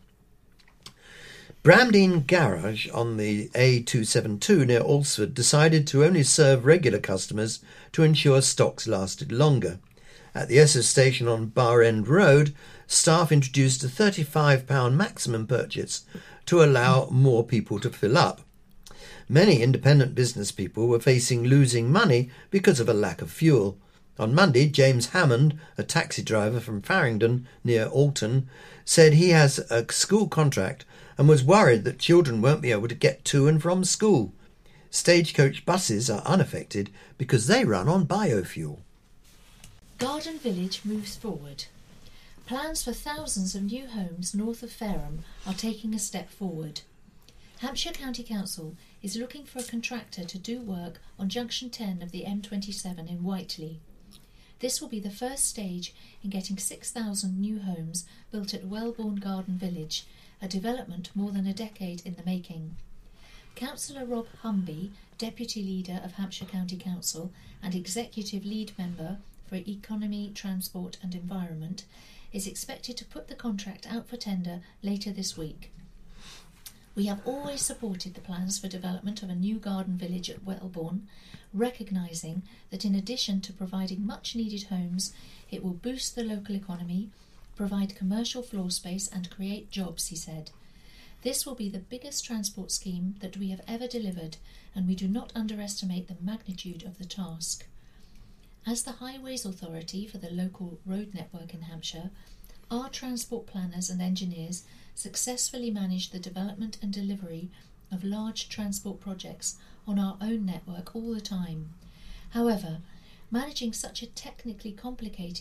Bramdean Garage on the A two seventy-two near Alresford decided to only serve regular customers to ensure stocks lasted longer. At the Essex station on Bar End Road, staff introduced a thirty-five pounds maximum purchase to allow more people to fill up. Many independent business people were facing losing money because of a lack of fuel. On Monday, James Hammond, a taxi driver from Farringdon near Alton, said he has a school contract and was worried that children won't be able to get to and from school. Stagecoach buses are unaffected because they run on biofuel. Garden Village moves forward. Plans for thousands of new homes north of Fareham are taking a step forward. Hampshire County Council is looking for a contractor to do work on Junction ten of the M twenty-seven in Whiteley. This will be the first stage in getting six thousand new homes built at Wellbourne Garden Village, a development more than a decade in the making. Councillor Rob Humby, Deputy Leader of Hampshire County Council and Executive Lead Member for Economy, Transport and Environment, is expected to put the contract out for tender later this week. "We have always supported the plans for development of a new garden village at Wellbourne, recognising that in addition to providing much-needed homes, it will boost the local economy, provide commercial floor space and create jobs," he said. "This will be the biggest transport scheme that we have ever delivered, and we do not underestimate the magnitude of the task." As the Highways Authority for the local road network in Hampshire, our transport planners and engineers successfully manage the development and delivery of large transport projects on our own network all the time. However, managing such a technically complicated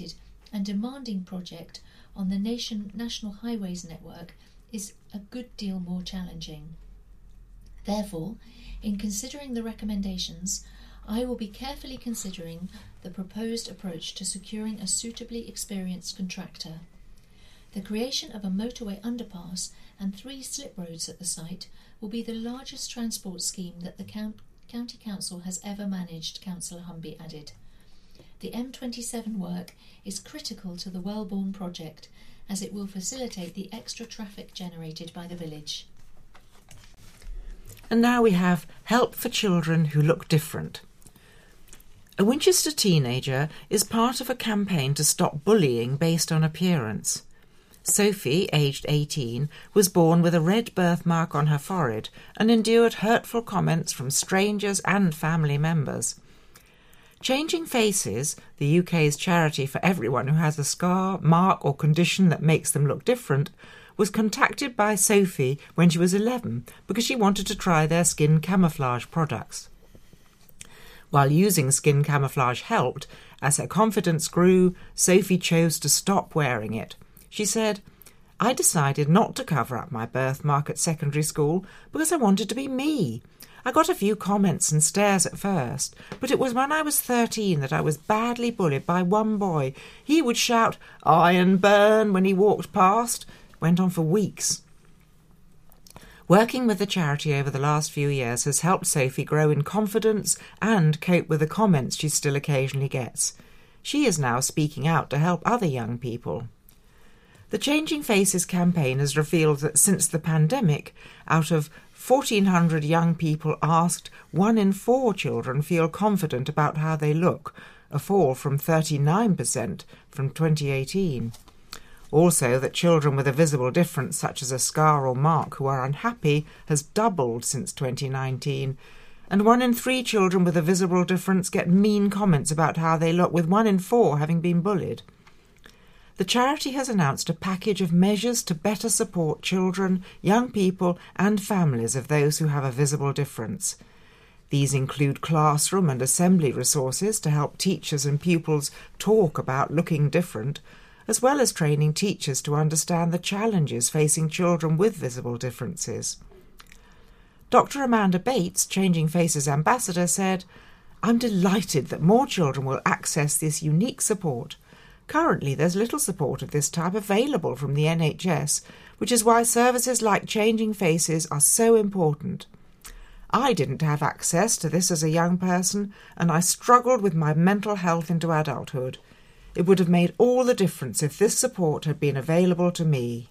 and demanding project on the nation, National Highways network is a good deal more challenging. Therefore, in considering the recommendations, I will be carefully considering the proposed approach to securing a suitably experienced contractor. The creation of a motorway underpass and three slip roads at the site will be the largest transport scheme that the count- County Council has ever managed, Councillor Humby added. The M twenty-seven work is critical to the Wellbourne project, as it will facilitate the extra traffic generated by the village. And now we have Help for Children Who Look Different. A Winchester teenager is part of a campaign to stop bullying based on appearance. Sophie, aged eighteen, was born with a red birthmark on her forehead and endured hurtful comments from strangers and family members. Changing Faces, the U K's charity for everyone who has a scar, mark or condition that makes them look different, was contacted by Sophie when she was eleven because she wanted to try their skin camouflage products. While using skin camouflage helped, as her confidence grew, Sophie chose to stop wearing it. She said, "I decided not to cover up my birthmark at secondary school because I wanted to be me. I got a few comments and stares at first, but it was when I was thirteen that I was badly bullied by one boy. He would shout, 'Iron burn,' when he walked past." Went on for weeks. Working with the charity over the last few years has helped Sophie grow in confidence and cope with the comments she still occasionally gets. She is now speaking out to help other young people. The Changing Faces campaign has revealed that since the pandemic, out of fourteen hundred young people asked, one in four children feel confident about how they look, a fall from thirty-nine percent from twenty eighteen. Also, that children with a visible difference, such as a scar or mark, who are unhappy, has doubled since twenty nineteen. And one in three children with a visible difference get mean comments about how they look, with one in four having been bullied. The charity has announced a package of measures to better support children, young people and families of those who have a visible difference. These include classroom and assembly resources to help teachers and pupils talk about looking different, as well as training teachers to understand the challenges facing children with visible differences. Doctor Amanda Bates, Changing Faces ambassador, said, "I'm delighted that more children will access this unique support. Currently, there's little support of this type available from the N H S, which is why services like Changing Faces are so important. I didn't have access to this as a young person, and I struggled with my mental health into adulthood. It would have made all the difference if this support had been available to me."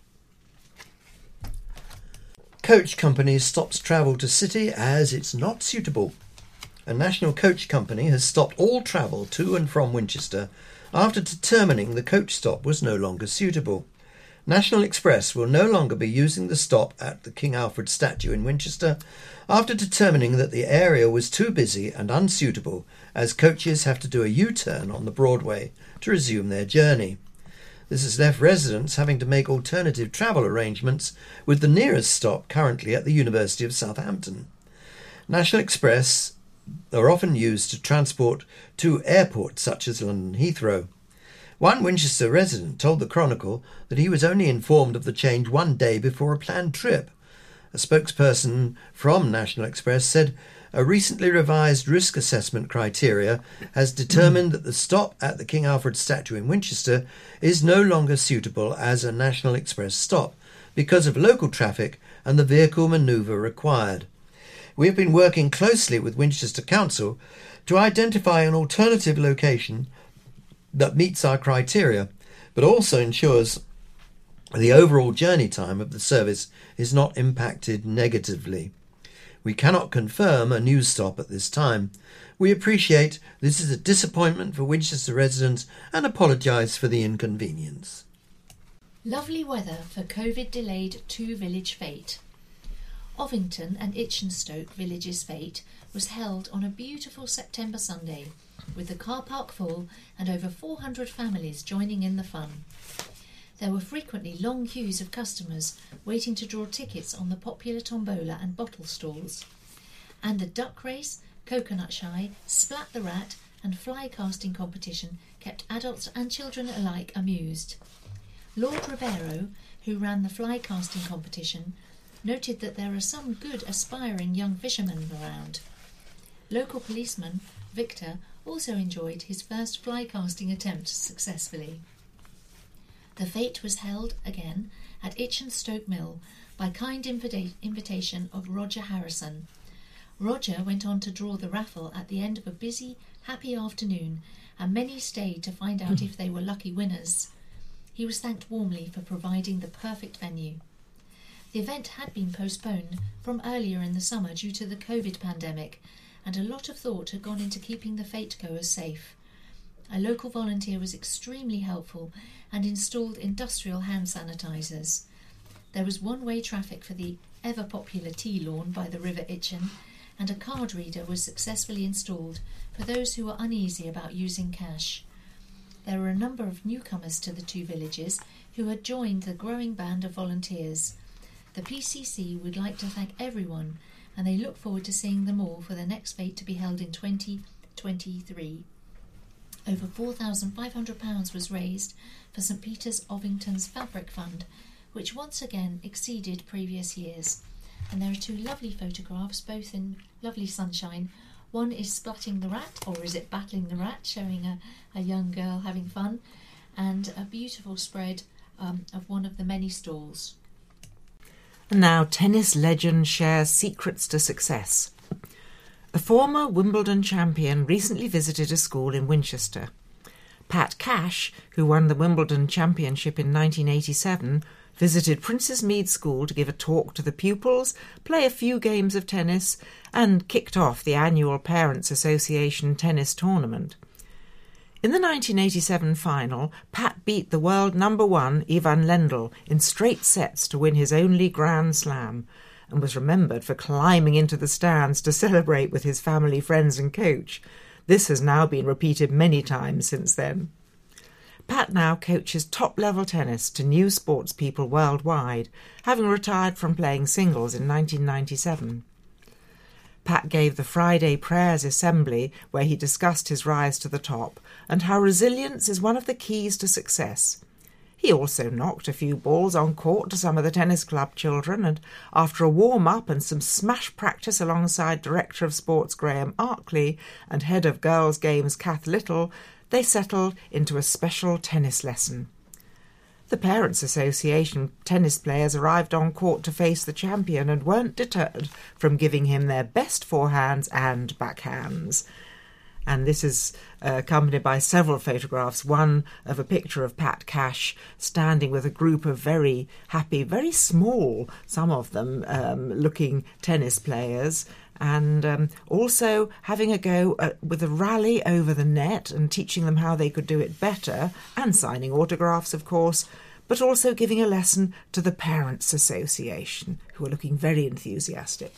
Coach company stops travel to city as it's not suitable. A national coach company has stopped all travel to and from Winchester after determining the coach stop was no longer suitable. National Express will no longer be using the stop at the King Alfred statue in Winchester after determining that the area was too busy and unsuitable, as coaches have to do a U-turn on the Broadway to resume their journey. This has left residents having to make alternative travel arrangements, with the nearest stop currently at the University of Southampton. National Express are often used to transport to airports such as London Heathrow. One Winchester resident told the Chronicle that he was only informed of the change one day before a planned trip. A spokesperson from National Express said a recently revised risk assessment criteria has determined that the stop at the King Alfred statue in Winchester is no longer suitable as a National Express stop because of local traffic and the vehicle manoeuvre required. We have been working closely with Winchester Council to identify an alternative location that meets our criteria, but also ensures the overall journey time of the service is not impacted negatively. We cannot confirm a new stop at this time. We appreciate this is a disappointment for Winchester residents and apologise for the inconvenience. Lovely weather for COVID-delayed two-village fete. Ovington and Itchenstoke villages' fete was held on a beautiful September Sunday, with the car park full and over four hundred families joining in the fun. There were frequently long queues of customers waiting to draw tickets on the popular tombola and bottle stalls. And the duck race, coconut shy, splat the rat and fly casting competition kept adults and children alike amused. Lord Ribeiro, who ran the fly casting competition, noted that there are some good aspiring young fishermen around. Local policeman Victor also enjoyed his first fly casting attempt successfully. The fete was held again at Itchen Stoke Mill by kind invita- invitation of Roger Harrison. Roger went on to draw the raffle at the end of a busy, happy afternoon, and many stayed to find out if they were lucky winners. He was thanked warmly for providing the perfect venue. The event had been postponed from earlier in the summer due to the COVID pandemic, and a lot of thought had gone into keeping the fete goers safe. A local volunteer was extremely helpful and installed industrial hand sanitisers. There was one-way traffic for the ever-popular tea lawn by the River Itchen, and a card reader was successfully installed for those who were uneasy about using cash. There were a number of newcomers to the two villages who had joined the growing band of volunteers. The P C C would like to thank everyone, and they look forward to seeing them all for the next fete to be held in twenty twenty-three. Over four thousand five hundred pounds was raised for St Peter's Ovington's Fabric Fund, which once again exceeded previous years. And there are two lovely photographs, both in lovely sunshine. One is splatting the rat, or is it battling the rat, showing a, a young girl having fun, and a beautiful spread um, of one of the many stalls. And now tennis legend shares secrets to success. A former Wimbledon champion recently visited a school in Winchester. Pat Cash, who won the Wimbledon Championship in nineteen eighty-seven, visited Princes Mead School to give a talk to the pupils, play a few games of tennis, and kicked off the annual Parents' Association tennis tournament. In the nineteen eighty-seven final, Pat beat the world number one Ivan Lendl in straight sets to win his only Grand Slam, and was remembered for climbing into the stands to celebrate with his family, friends and coach. This has now been repeated many times since then. Pat now coaches top-level tennis to new sports people worldwide, having retired from playing singles in nineteen ninety-seven. Pat gave the Friday Prayers Assembly, where he discussed his rise to the top and how resilience is one of the keys to success. He also knocked a few balls on court to some of the tennis club children, and after a warm-up and some smash practice alongside Director of Sports Graham Arkley and Head of Girls' Games Kath Little, they settled into a special tennis lesson. The Parents' Association tennis players arrived on court to face the champion and weren't deterred from giving him their best forehands and backhands. And this is uh, accompanied by several photographs, one of a picture of Pat Cash standing with a group of very happy, very small, some of them um, looking tennis players, and um, also having a go at, with a rally over the net and teaching them how they could do it better, and signing autographs, of course, but also giving a lesson to the Parents' Association, who are looking very enthusiastic.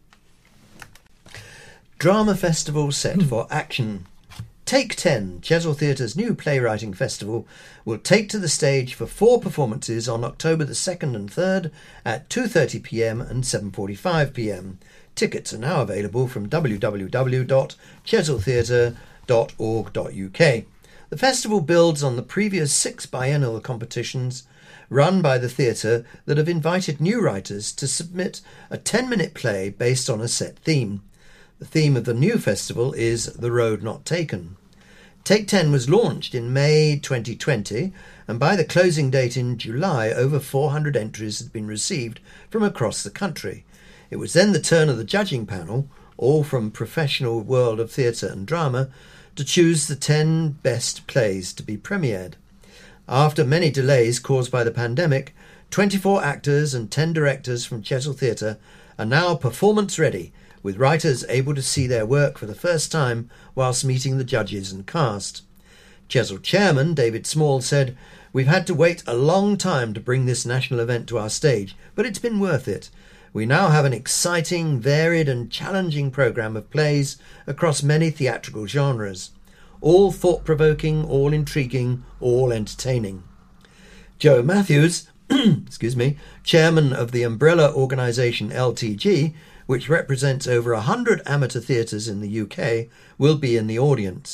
Drama festival set for action. Take ten, Chesil Theatre's new playwriting festival, will take to the stage for four performances on October the second and third at two thirty p m and seven forty-five p m. Tickets are now available from w w w dot chesil theatre dot org dot u k. The festival builds on the previous six biennial competitions run by the theatre that have invited new writers to submit a ten-minute play based on a set theme. The theme of the new festival is The Road Not Taken. Take ten was launched in May twenty twenty, and by the closing date in July, over four hundred entries had been received from across the country. It was then the turn of the judging panel, all from professional world of theatre and drama, to choose the ten best plays to be premiered. After many delays caused by the pandemic, twenty-four actors and ten directors from Chesil Theatre are now performance ready, with writers able to see their work for the first time whilst meeting the judges and cast. Chesil chairman David Small said, "We've had to wait a long time to bring this national event to our stage, but it's been worth it. We now have an exciting, varied and challenging programme of plays across many theatrical genres. All thought-provoking, all intriguing, all entertaining." Joe Matthews, excuse me, chairman of the umbrella organisation L T G, which represents over a hundred amateur theatres in the U K, will be in the audience.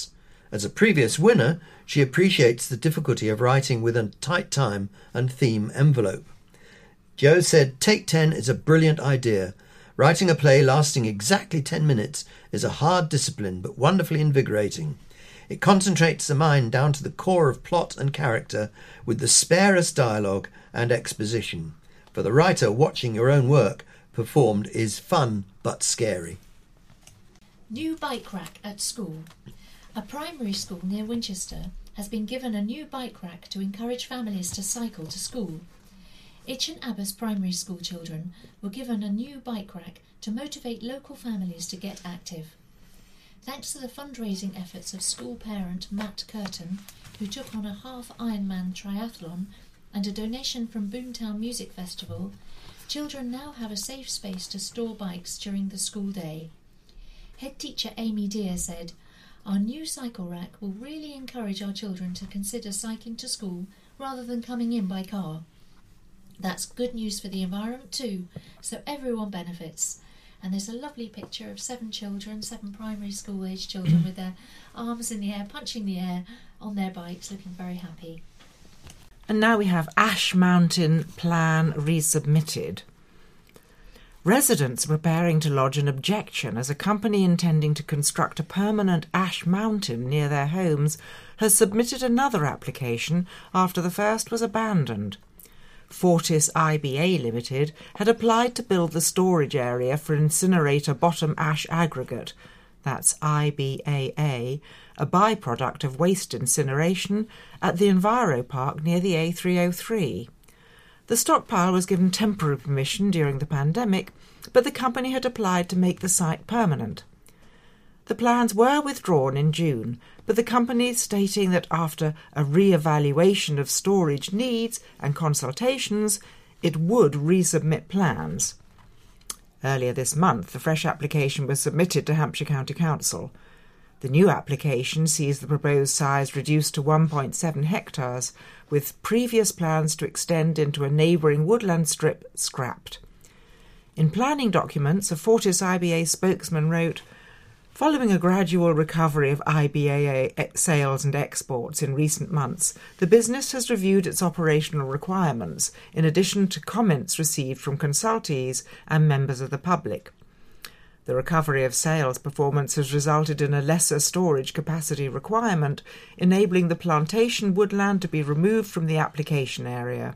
As a previous winner, she appreciates the difficulty of writing with a tight time and theme envelope. Jo said, "Take ten is a brilliant idea. Writing a play lasting exactly ten minutes is a hard discipline, but wonderfully invigorating. It concentrates the mind down to the core of plot and character with the sparest dialogue and exposition. For the writer, watching your own work performed is fun but scary." New bike rack at school. A primary school near Winchester has been given a new bike rack to encourage families to cycle to school. Itchen Abbas Primary School children were given a new bike rack to motivate local families to get active. Thanks to the fundraising efforts of school parent Matt Curtin, who took on a half Ironman triathlon, and a donation from Boomtown Music Festival, children now have a safe space to store bikes during the school day. Head teacher Amy Deere said, "Our new cycle rack will really encourage our children to consider cycling to school rather than coming in by car. That's good news for the environment too, so everyone benefits." And there's a lovely picture of seven children, seven primary school age children with their arms in the air, punching the air on their bikes, looking very happy. And now we have Ash Mountain plan resubmitted. Residents are preparing to lodge an objection as a company intending to construct a permanent ash mountain near their homes has submitted another application after the first was abandoned. Fortis I B A Limited had applied to build the storage area for incinerator bottom ash aggregate, that's I B A A, a byproduct of waste incineration, at the Enviro Park near the A three oh three. The stockpile was given temporary permission during the pandemic, but the company had applied to make the site permanent. The plans were withdrawn in June, but the company stating that after a re-evaluation of storage needs and consultations, it would resubmit plans. Earlier this month, the fresh application was submitted to Hampshire County Council. The new application sees the proposed size reduced to one point seven hectares, with previous plans to extend into a neighbouring woodland strip scrapped. In planning documents, a Fortis I B A spokesman wrote, "Following a gradual recovery of I B A A sales and exports in recent months, the business has reviewed its operational requirements, in addition to comments received from consultees and members of the public. The recovery of sales performance has resulted in a lesser storage capacity requirement, enabling the plantation woodland to be removed from the application area."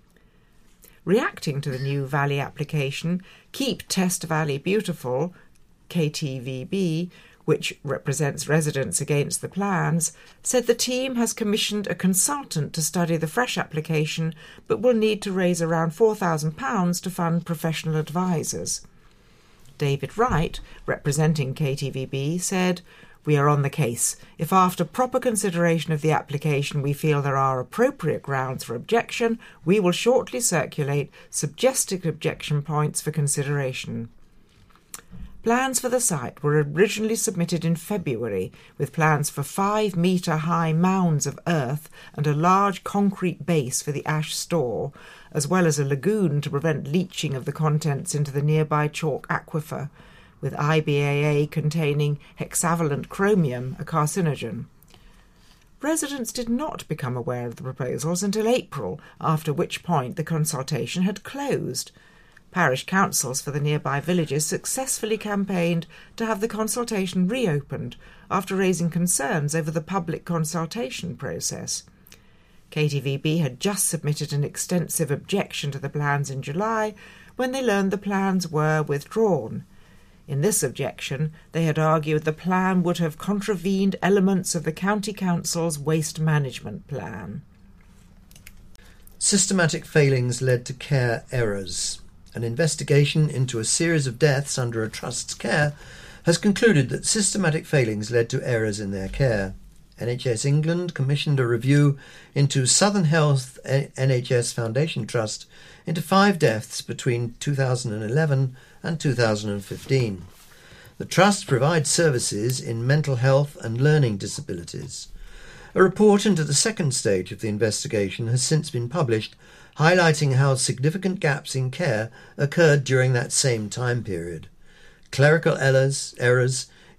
Reacting to the new Valley application, Keep Test Valley Beautiful, K T V B, which represents residents against the plans, said the team has commissioned a consultant to study the fresh application, but will need to raise around four thousand pounds to fund professional advisors. David Wright, representing K T V B, said, "We are on the case. If after proper consideration of the application we feel there are appropriate grounds for objection, we will shortly circulate suggested objection points for consideration." Plans for the site were originally submitted in February, with plans for five-metre-high mounds of earth and a large concrete base for the ash store, as well as a lagoon to prevent leaching of the contents into the nearby chalk aquifer, with I B A A containing hexavalent chromium, a carcinogen. Residents did not become aware of the proposals until April, after which point the consultation had closed. Parish councils for the nearby villages successfully campaigned to have the consultation reopened after raising concerns over the public consultation process. K T V B had just submitted an extensive objection to the plans in July when they learned the plans were withdrawn. In this objection, they had argued the plan would have contravened elements of the County Council's waste management plan. Systematic failings led to care errors. An investigation into a series of deaths under a trust's care has concluded that systematic failings led to errors in their care. N H S England commissioned a review into Southern Health N H S Foundation Trust into five deaths between two thousand eleven and two thousand fifteen. The trust provides services in mental health and learning disabilities. A report into the second stage of the investigation has since been published, highlighting how significant gaps in care occurred during that same time period. Clerical errors, errors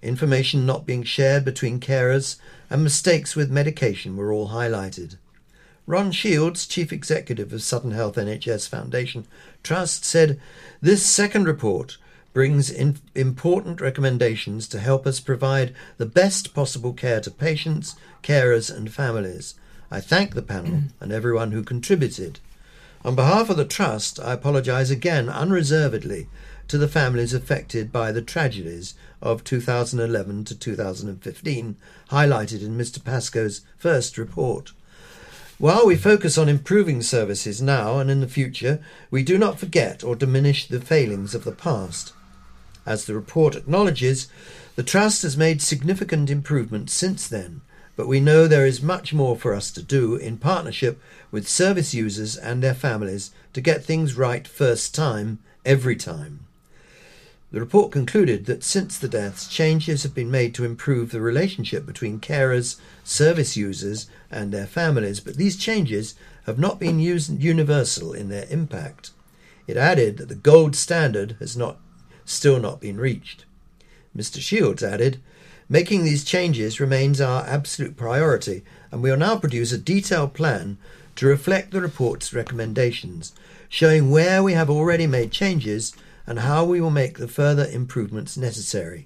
information not being shared between carers, and mistakes with medication were all highlighted. Ron Shields, Chief Executive of Southern Health N H S Foundation Trust, said, "This second report brings in important recommendations to help us provide the best possible care to patients, carers and families. I thank the panel and everyone who contributed. On behalf of the Trust, I apologise again unreservedly to the families affected by the tragedies of two thousand eleven to two thousand fifteen, highlighted in Mister Pascoe's first report. While we focus on improving services now and in the future, we do not forget or diminish the failings of the past. As the report acknowledges, the Trust has made significant improvements since then, but we know there is much more for us to do in partnership with service users and their families to get things right first time, every time." The report concluded that since the deaths, changes have been made to improve the relationship between carers, service users and their families, but these changes have not been universal in their impact. It added that the gold standard has not still not been reached. Mister Shields added, "Making these changes remains our absolute priority, and we will now produce a detailed plan to reflect the report's recommendations, showing where we have already made changes and how we will make the further improvements necessary."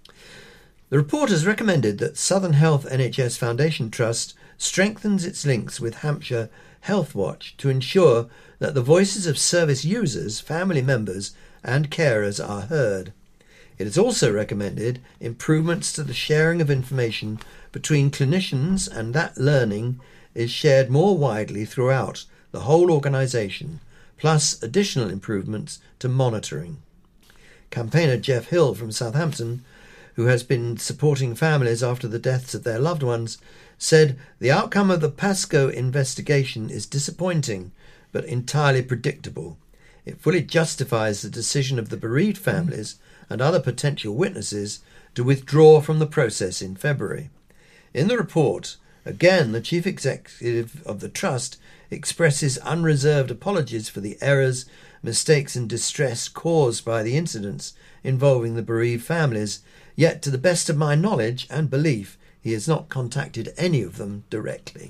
The report has recommended that Southern Health N H S Foundation Trust strengthens its links with Hampshire Health Watch to ensure that the voices of service users, family members and carers are heard. It has also recommended improvements to the sharing of information between clinicians, and that learning is shared more widely throughout the whole organisation, plus additional improvements to monitoring. Campaigner Jeff Hill from Southampton, who has been supporting families after the deaths of their loved ones, said, "The outcome of the Pascoe investigation is disappointing but entirely predictable. It fully justifies the decision of the bereaved families and other potential witnesses to withdraw from the process in February." In the report, again, the Chief Executive of the Trust expresses unreserved apologies for the errors, mistakes and distress caused by the incidents involving the bereaved families, yet to the best of my knowledge and belief, he has not contacted any of them directly.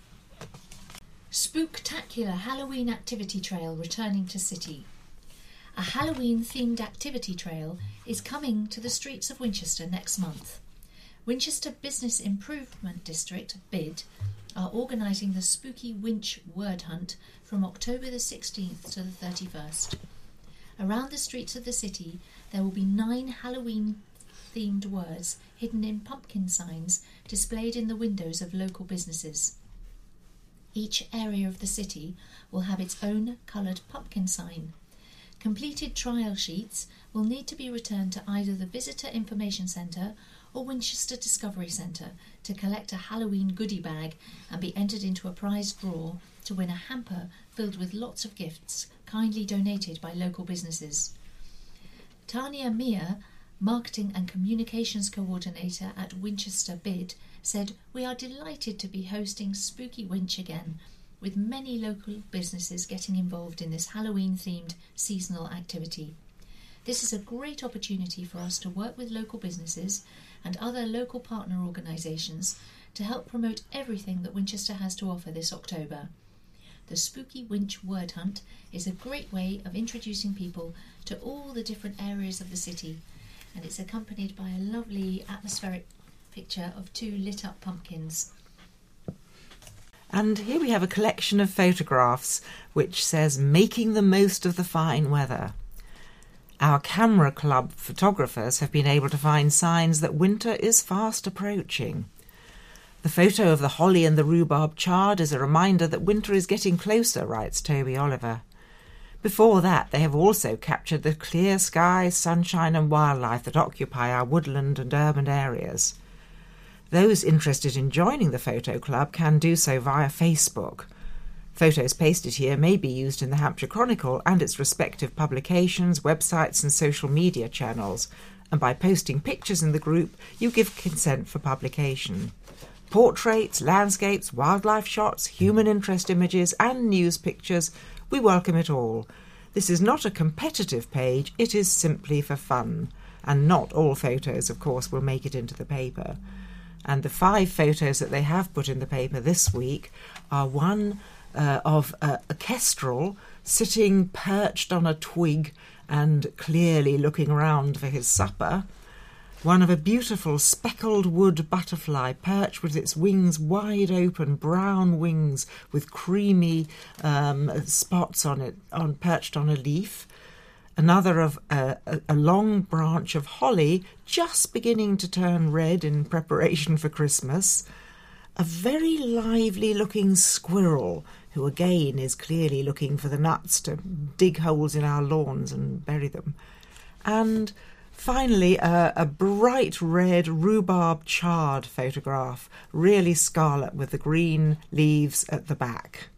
Spooktacular Halloween activity trail returning to city. A Halloween-themed activity trail is coming to the streets of Winchester next month. Winchester Business Improvement District, B I D, are organising the Spooky Winch Word Hunt from October the sixteenth to the thirty-first. Around the streets of the city, there will be nine Halloween-themed words hidden in pumpkin signs displayed in the windows of local businesses. Each area of the city will have its own coloured pumpkin sign. Completed trial sheets will need to be returned to either the Visitor Information Centre or Winchester Discovery Centre to collect a Halloween goodie bag and be entered into a prize draw to win a hamper filled with lots of gifts kindly donated by local businesses. Tanya Mia, Marketing and Communications Coordinator at Winchester B I D, said, "We are delighted to be hosting Spooky Winch again, with many local businesses getting involved in this Halloween-themed seasonal activity. This is a great opportunity for us to work with local businesses and other local partner organisations to help promote everything that Winchester has to offer this October. The Spooky Winch Word Hunt is a great way of introducing people to all the different areas of the city, and it's accompanied by a lovely atmospheric picture of two lit-up pumpkins." And here we have a collection of photographs which says, "Making the most of the fine weather." Our camera club photographers have been able to find signs that winter is fast approaching. The photo of the holly and the rhubarb chard is a reminder that winter is getting closer, writes Toby Oliver. Before that, they have also captured the clear skies, sunshine and wildlife that occupy our woodland and urban areas. Those interested in joining the photo club can do so via Facebook. Photos pasted here may be used in the Hampshire Chronicle and its respective publications, websites and social media channels, and by posting pictures in the group, you give consent for publication. Portraits, landscapes, wildlife shots, human interest images and news pictures, we welcome it all. This is not a competitive page, it is simply for fun. and not all photos, of course, will make it into the paper. And the five photos that they have put in the paper this week are one uh, of uh, a kestrel sitting perched on a twig and clearly looking around for his supper, one of a beautiful speckled wood butterfly perched with its wings wide open, brown wings with creamy um, spots on it, on perched on a leaf, another of a, a, a long branch of holly just beginning to turn red in preparation for Christmas, a very lively-looking squirrel who again is clearly looking for the nuts to dig holes in our lawns and bury them, and finally a, a bright red rhubarb chard photograph, really scarlet with the green leaves at the back.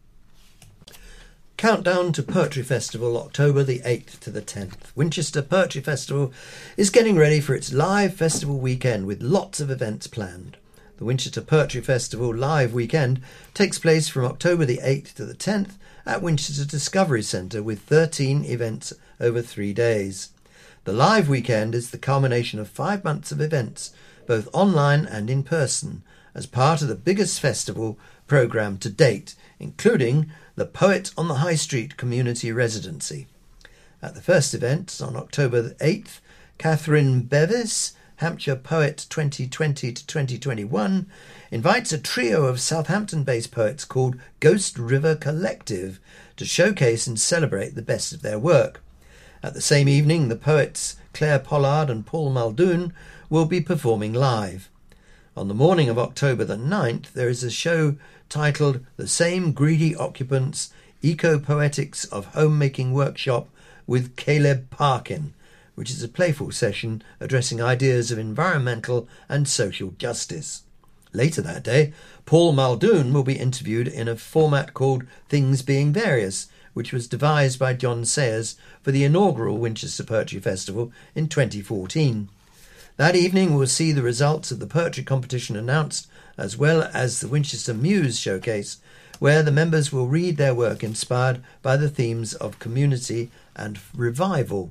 Countdown to Poetry Festival, October the eighth to the tenth. Winchester Poetry Festival is getting ready for its live festival weekend with lots of events planned. The Winchester Poetry Festival live weekend takes place from October the eighth to the tenth at Winchester Discovery Centre with thirteen events over three days. The live weekend is the culmination of five months of events, both online and in person, as part of the biggest festival programme to date, including the Poet on the High Street Community Residency. At the first event, on October the eighth, Catherine Bevis, Hampshire Poet twenty twenty to twenty twenty-one, invites a trio of Southampton-based poets called Ghost River Collective to showcase and celebrate the best of their work. At the same evening, the poets Claire Pollard and Paul Muldoon will be performing live. On the morning of October the ninth, there is a show titled The Same Greedy Occupants, Eco-Poetics of Homemaking Workshop with Caleb Parkin, which is a playful session addressing ideas of environmental and social justice. Later that day, Paul Muldoon will be interviewed in a format called Things Being Various, which was devised by John Sayers for the inaugural Winchester Poetry Festival in twenty fourteen. That evening we'll see the results of the poetry competition announced, as well as the Winchester Muse Showcase, where the members will read their work inspired by the themes of community and revival.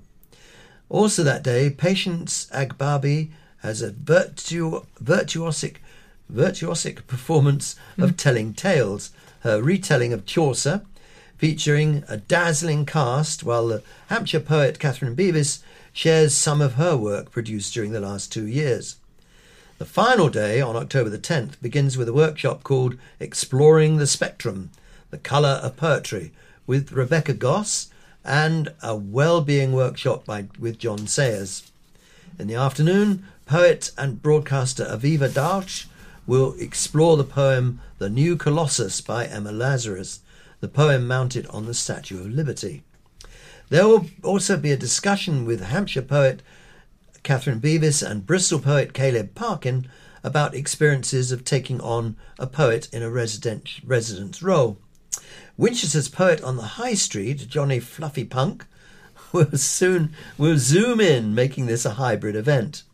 Also that day, Patience Agbabi has a virtu- virtuosic, virtuosic performance of mm. telling tales, her retelling of Chaucer, featuring a dazzling cast, while the Hampshire poet Catherine Bevis shares some of her work produced during the last two years. The final day, on October the tenth, begins with a workshop called Exploring the Spectrum, the Colour of Poetry, with Rebecca Goss, and a well-being workshop by, with John Sayers. In the afternoon, poet and broadcaster Aviva Darsh will explore the poem The New Colossus by Emma Lazarus, the poem mounted on the Statue of Liberty. There will also be a discussion with Hampshire poet Catherine Bevis and Bristol poet Caleb Parkin about experiences of taking on a poet in a resident, resident's role. Winchester's poet on the High Street, Johnny Fluffy Punk, will soon will zoom in, making this a hybrid event.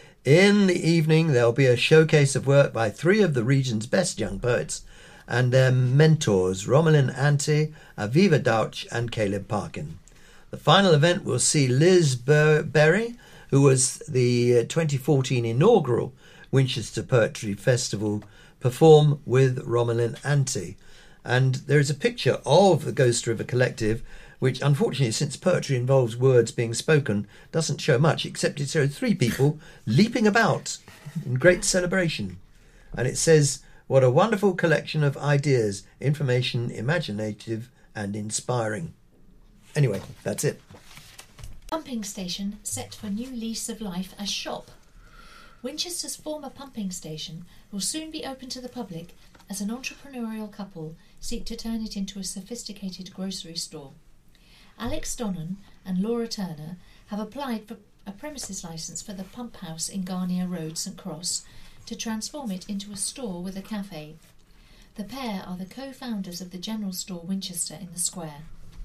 In the evening, there will be a showcase of work by three of the region's best young poets and their mentors, Romalyn Ante, Aviva Dauch and Caleb Parkin. The final event will see Liz Ber- Berry, who was the twenty fourteen inaugural Winchester Poetry Festival, perform with Romalyn Ante. And there is a picture of the Ghost River Collective, which unfortunately, since poetry involves words being spoken, doesn't show much, except it shows three people leaping about in great celebration. And it says, "What a wonderful collection of ideas, information, imaginative and inspiring." Anyway, that's it. Pumping station set for new lease of life as shop. Winchester's former pumping station will soon be open to the public as an entrepreneurial couple seek to turn it into a sophisticated grocery store. Alex Donnan and Laura Turner have applied for a premises licence for the pump house in Garnier Road, St Cross, to transform it into a store with a cafe. The pair are the co-founders of the general store Winchester in the square.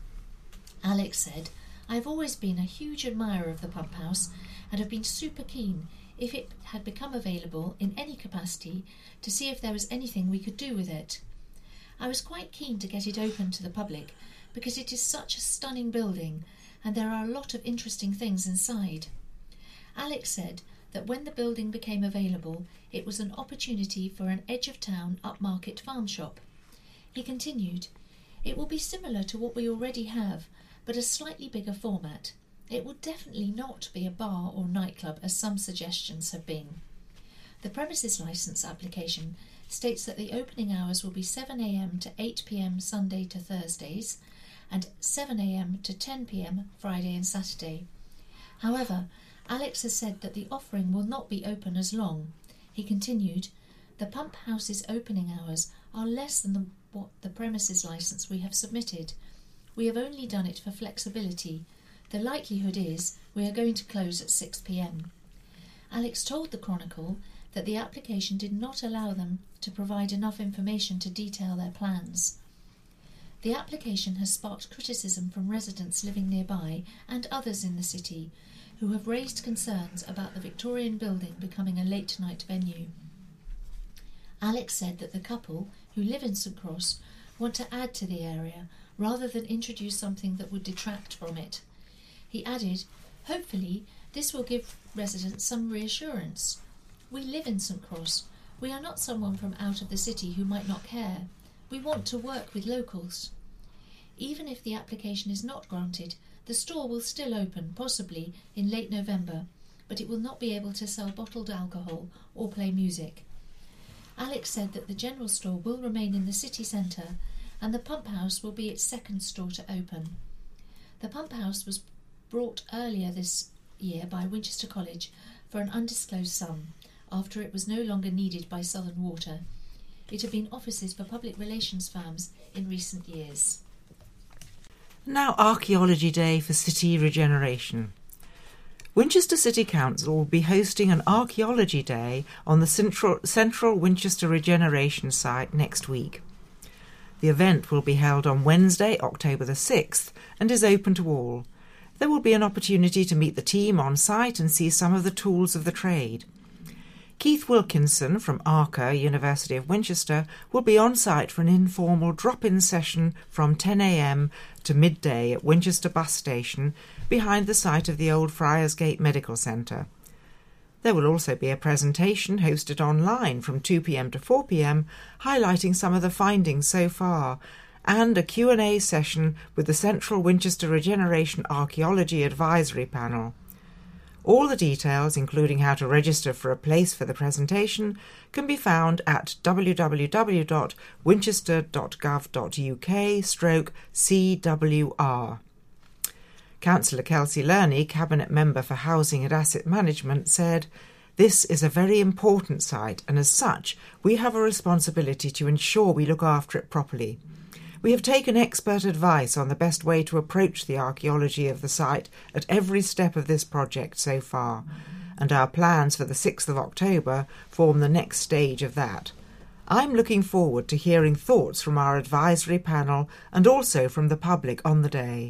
Alex said, "I've always been a huge admirer of the pump house and have been super keen, if it had become available in any capacity, to see if there was anything we could do with it. I was quite keen to get it open to the public because it is such a stunning building and there are a lot of interesting things inside. Alex said that when the building became available, it was an opportunity for an edge-of-town upmarket farm shop. He continued, "It will be similar to what we already have, but a slightly bigger format. It will definitely not be a bar or nightclub, as some suggestions have been." The premises licence application states that the opening hours will be seven a m to eight p m Sunday to Thursdays and seven a m to ten p m Friday and Saturday. However, Alex has said that the offering will not be open as long. He continued, "The pump house's opening hours are less than the, what the premises licence we have submitted. We have only done it for flexibility. The likelihood is we are going to close at six p m Alex told the Chronicle that the application did not allow them to provide enough information to detail their plans. The application has sparked criticism from residents living nearby and others in the city who have raised concerns about the Victorian building becoming a late-night venue. Alex said that the couple, who live in St Cross, want to add to the area rather than introduce something that would detract from it. He added, "Hopefully this will give residents some reassurance. We live in St Cross. We are not someone from out of the city who might not care. We want to work with locals." Even if the application is not granted, the store will still open, possibly in late November, but it will not be able to sell bottled alcohol or play music. Alex said that the general store will remain in the city centre and the pump house will be its second store to open. The pump house was brought earlier this year by Winchester College for an undisclosed sum, after it was no longer needed by Southern Water. It had been offices for public relations firms in recent years. Now Archaeology Day for City Regeneration. Winchester City Council will be hosting an Archaeology Day on the Central, Central Winchester Regeneration site next week. The event will be held on Wednesday, October the sixth, and is open to all. There will be an opportunity to meet the team on site and see some of the tools of the trade. Keith Wilkinson from ARCA, University of Winchester, will be on site for an informal drop-in session from ten a m to midday at Winchester Bus Station, behind the site of the old Friars Gate Medical Centre. There will also be a presentation hosted online from two p m to four p m, highlighting some of the findings so far, and a Q and A session with the Central Winchester Regeneration Archaeology Advisory Panel. All the details, including how to register for a place for the presentation, can be found at w w w dot winchester dot gov dot u k stroke C W R. Councillor Kelsey Lerney, Cabinet Member for Housing and Asset Management, said, "This is a very important site, and as such, we have a responsibility to ensure we look after it properly. We have taken expert advice on the best way to approach the archaeology of the site at every step of this project so far, and our plans for the sixth of October form the next stage of that. I'm looking forward to hearing thoughts from our advisory panel and also from the public on the day."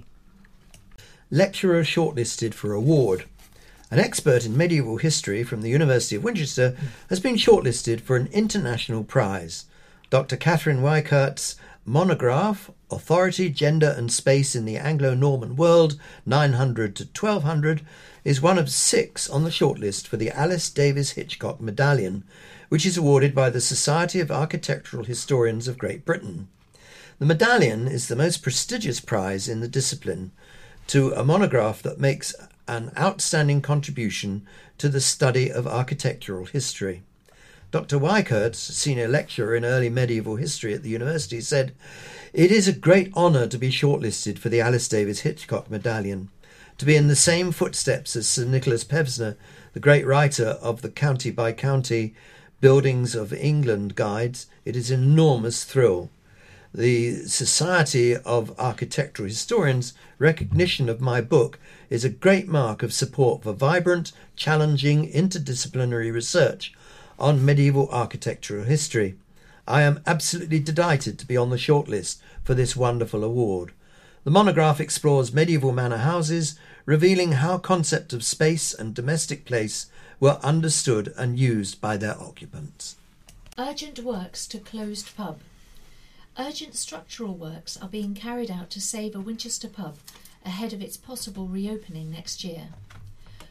Lecturer shortlisted for award. An expert in medieval history from the University of Winchester has been shortlisted for an international prize. Doctor Catherine Weikert's monograph, Authority, Gender and Space in the Anglo-Norman World, nine hundred to twelve hundred, is one of six on the shortlist for the Alice Davis Hitchcock Medallion, which is awarded by the Society of Architectural Historians of Great Britain. The medallion is the most prestigious prize in the discipline to a monograph that makes an outstanding contribution to the study of architectural history. Doctor Weikert, senior lecturer in early medieval history at the university, said, "It is a great honour to be shortlisted for the Alice Davis Hitchcock Medallion. To be in the same footsteps as Sir Nicholas Pevsner, the great writer of the County by County Buildings of England guides, it is an enormous thrill. The Society of Architectural Historians' recognition of my book is a great mark of support for vibrant, challenging, interdisciplinary research on medieval architectural history. I am absolutely delighted to be on the shortlist for this wonderful award. The monograph explores medieval manor houses, revealing how concepts of space and domestic place were understood and used by their occupants." Urgent works to closed pub. Urgent structural works are being carried out to save a Winchester pub ahead of its possible reopening next year.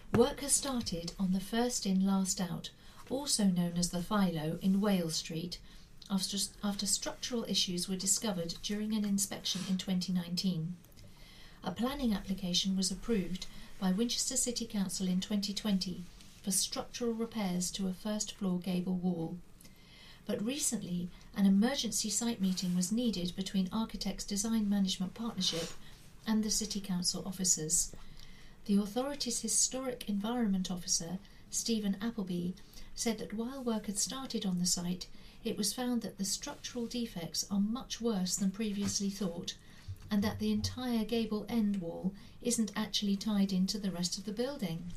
Work has started on the first in last out, also known as the Philo, in Wales Street, after, after structural issues were discovered during an inspection in twenty nineteen. A planning application was approved by Winchester City Council in twenty twenty for structural repairs to a first floor gable wall. But recently, an emergency site meeting was needed between Architects Design Management Partnership and the City Council officers. The authority's Historic Environment Officer, Stephen Appleby, said that while work had started on the site, it was found that the structural defects are much worse than previously thought, and that the entire gable end wall isn't actually tied into the rest of the building.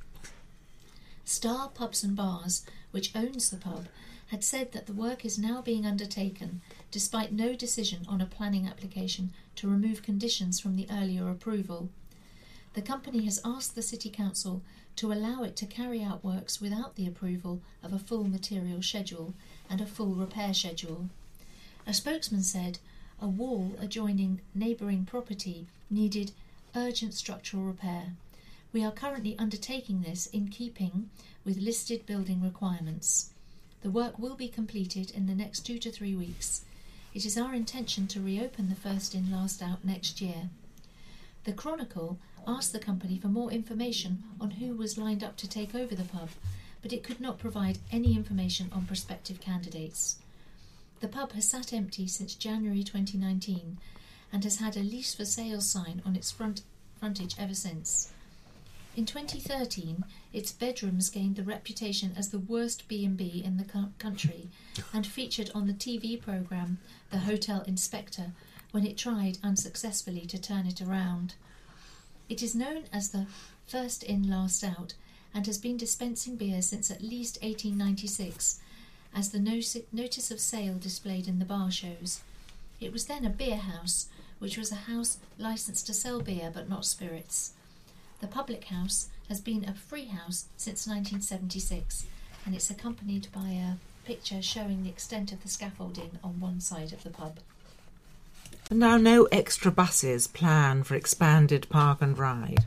Star Pubs and Bars, which owns the pub, had said that the work is now being undertaken despite no decision on a planning application to remove conditions from the earlier approval. The company has asked the City Council to allow it to carry out works without the approval of a full material schedule and a full repair schedule. A spokesman said a wall adjoining neighbouring property needed urgent structural repair. We are currently undertaking this in keeping with listed building requirements. The work will be completed in the next two to three weeks. It is our intention to reopen the first in last out next year. The Chronicle asked the company for more information on who was lined up to take over the pub, but it could not provide any information on prospective candidates. The pub has sat empty since January twenty nineteen and has had a lease for sale sign on its front frontage ever since. In twenty thirteen, its bedrooms gained the reputation as the worst B and B in the co- country and featured on the T V programme The Hotel Inspector when it tried unsuccessfully to turn it around. It is known as the first in last out and has been dispensing beer since at least eighteen ninety-six, as the no- notice of sale displayed in the bar shows. It was then a beer house, which was a house licensed to sell beer but not spirits. The public house has been a free house since nineteen seventy-six, and it's accompanied by a picture showing the extent of the scaffolding on one side of the pub. And now no extra buses planned for expanded park and ride.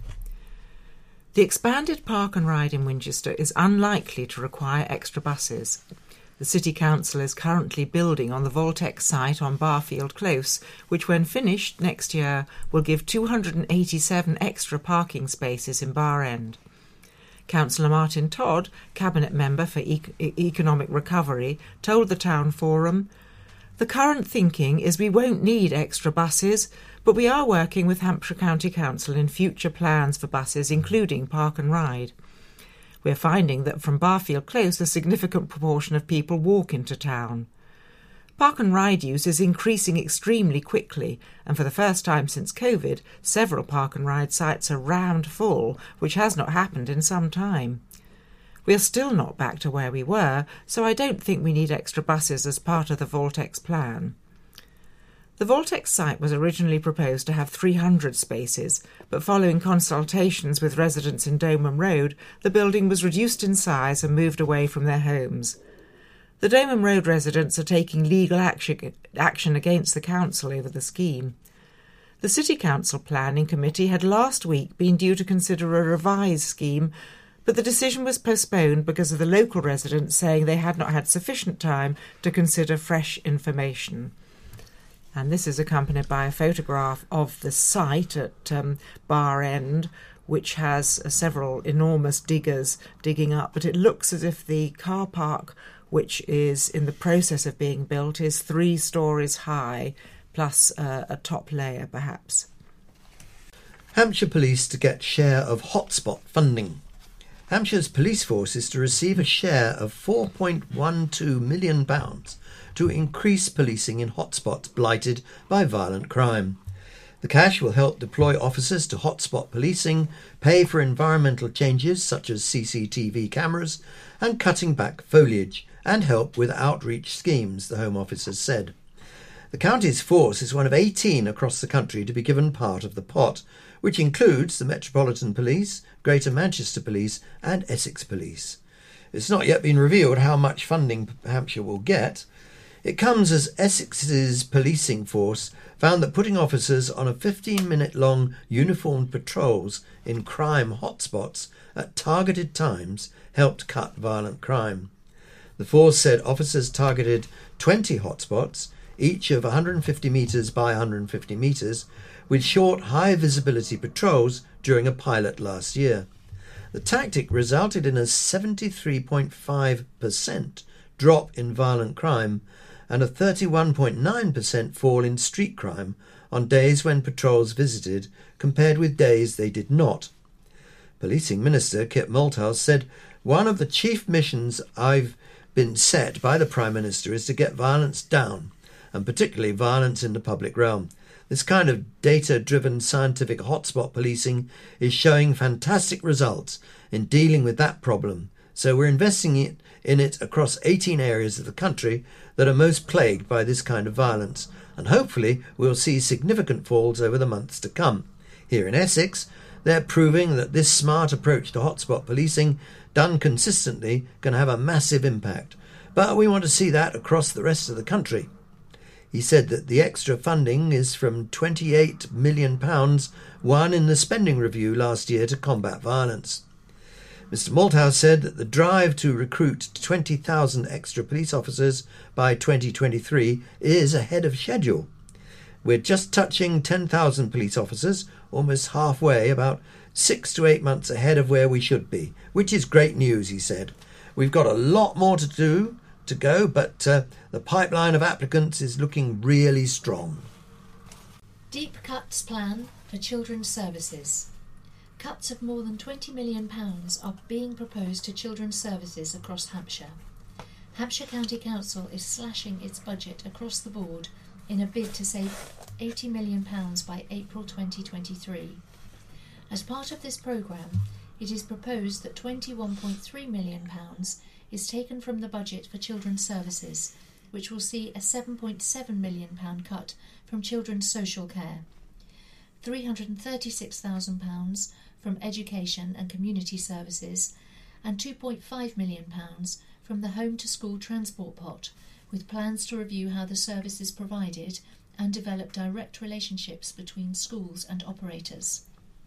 The expanded park and ride in Winchester is unlikely to require extra buses. The City Council is currently building on the Voltex site on Barfield Close, which when finished next year will give two hundred eighty-seven extra parking spaces in Bar End. Councillor Martin Todd, Cabinet Member for e- Economic Recovery, told the Town Forum, "The current thinking is we won't need extra buses, but we are working with Hampshire County Council in future plans for buses, including park and ride. We're finding that from Barfield Close a significant proportion of people walk into town. Park and ride use is increasing extremely quickly, and for the first time since COVID, several park and ride sites are rammed full, which has not happened in some time. We are still not back to where we were, so I don't think we need extra buses as part of the Voltex plan." The Voltex site was originally proposed to have three hundred spaces, but following consultations with residents in Doman Road, the building was reduced in size and moved away from their homes. The Doman Road residents are taking legal action, action against the council over the scheme. The City Council Planning Committee had last week been due to consider a revised scheme, but the decision was postponed because of the local residents saying they had not had sufficient time to consider fresh information. And this is accompanied by a photograph of the site at um, Bar End, which has uh, several enormous diggers digging up, but it looks as if the car park, which is in the process of being built, is three stories high, plus uh, a top layer perhaps. Hampshire Police to get share of hotspot funding. Hampshire's police force is to receive a share of four point one two million pounds to increase policing in hotspots blighted by violent crime. The cash will help deploy officers to hotspot policing, pay for environmental changes such as C C T V cameras and cutting back foliage, and help with outreach schemes, the Home Office has said. The county's force is one of eighteen across the country to be given part of the pot, which includes the Metropolitan Police, Greater Manchester Police and Essex Police. It's not yet been revealed how much funding Hampshire will get. It comes as Essex's policing force found that putting officers on a fifteen-minute-long uniformed patrols in crime hotspots at targeted times helped cut violent crime. The force said officers targeted twenty hotspots, each of one hundred fifty metres by one hundred fifty metres, with short, high-visibility patrols during a pilot last year. The tactic resulted in a seventy-three point five percent drop in violent crime and a thirty-one point nine percent fall in street crime on days when patrols visited compared with days they did not. Policing Minister Kit Malthouse said, "One of the chief missions I've been set by the Prime Minister is to get violence down, and particularly violence in the public realm. This kind of data-driven scientific hotspot policing is showing fantastic results in dealing with that problem, so we're investing it, in it across eighteen areas of the country that are most plagued by this kind of violence, and hopefully we'll see significant falls over the months to come. Here in Essex, they're proving that this smart approach to hotspot policing, done consistently, can have a massive impact, but we want to see that across the rest of the country." He said that the extra funding is from twenty-eight million pounds won in the spending review last year to combat violence. Mister Malthouse said that the drive to recruit twenty thousand extra police officers by twenty twenty-three is ahead of schedule. "We're just touching ten thousand police officers, almost halfway, about six to eight months ahead of where we should be, which is great news," he said. "We've got a lot more to do to go, but uh, the pipeline of applicants is looking really strong." Deep cuts plan for children's services. Cuts of more than twenty million pounds are being proposed to children's services across Hampshire. Hampshire County Council is slashing its budget across the board in a bid to save eighty million pounds by April twenty twenty-three. As part of this programme, it is proposed that twenty-one point three million pounds is taken from the budget for children's services, which will see a seven point seven million pounds cut from children's social care, three hundred thirty-six thousand pounds from education and community services, and two point five million pounds from the home-to-school transport pot, with plans to review how the service is provided and develop direct relationships between schools and operators.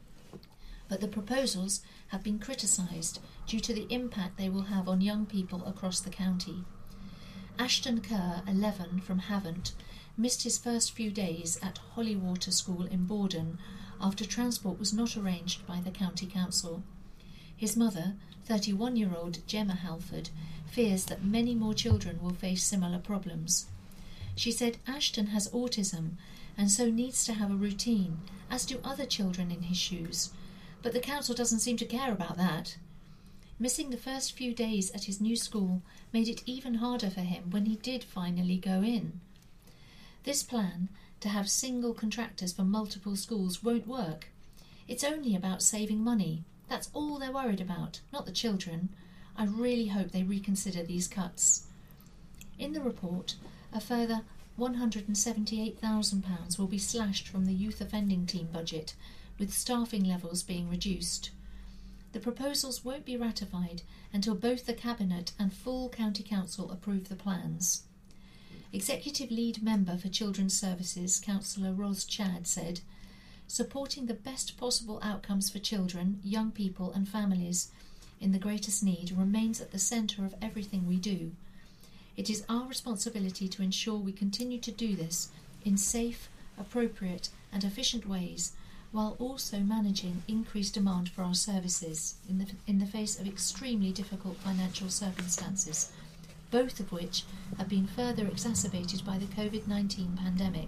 But the proposals have been criticised due to the impact they will have on young people across the county. Ashton Kerr, eleven, from Havant, missed his first few days at Hollywater School in Borden after transport was not arranged by the county council. His mother, thirty-one-year-old Gemma Halford, fears that many more children will face similar problems. She said Ashton has autism and so needs to have a routine, as do other children in his shoes, but the council doesn't seem to care about that. Missing the first few days at his new school made it even harder for him when he did finally go in. This plan, to have single contractors for multiple schools, won't work. It's only about saving money. That's all they're worried about, not the children. I really hope they reconsider these cuts. In the report, a further one hundred seventy-eight thousand pounds will be slashed from the youth offending team budget, with staffing levels being reduced. The proposals won't be ratified until both the Cabinet and full County Council approve the plans. Executive Lead Member for Children's Services, Councillor Ros Chad, said, "Supporting the best possible outcomes for children, young people and families in the greatest need remains at the centre of everything we do. It is our responsibility to ensure we continue to do this in safe, appropriate and efficient ways, while also managing increased demand for our services in the, in the face of extremely difficult financial circumstances, both of which have been further exacerbated by the COVID nineteen pandemic.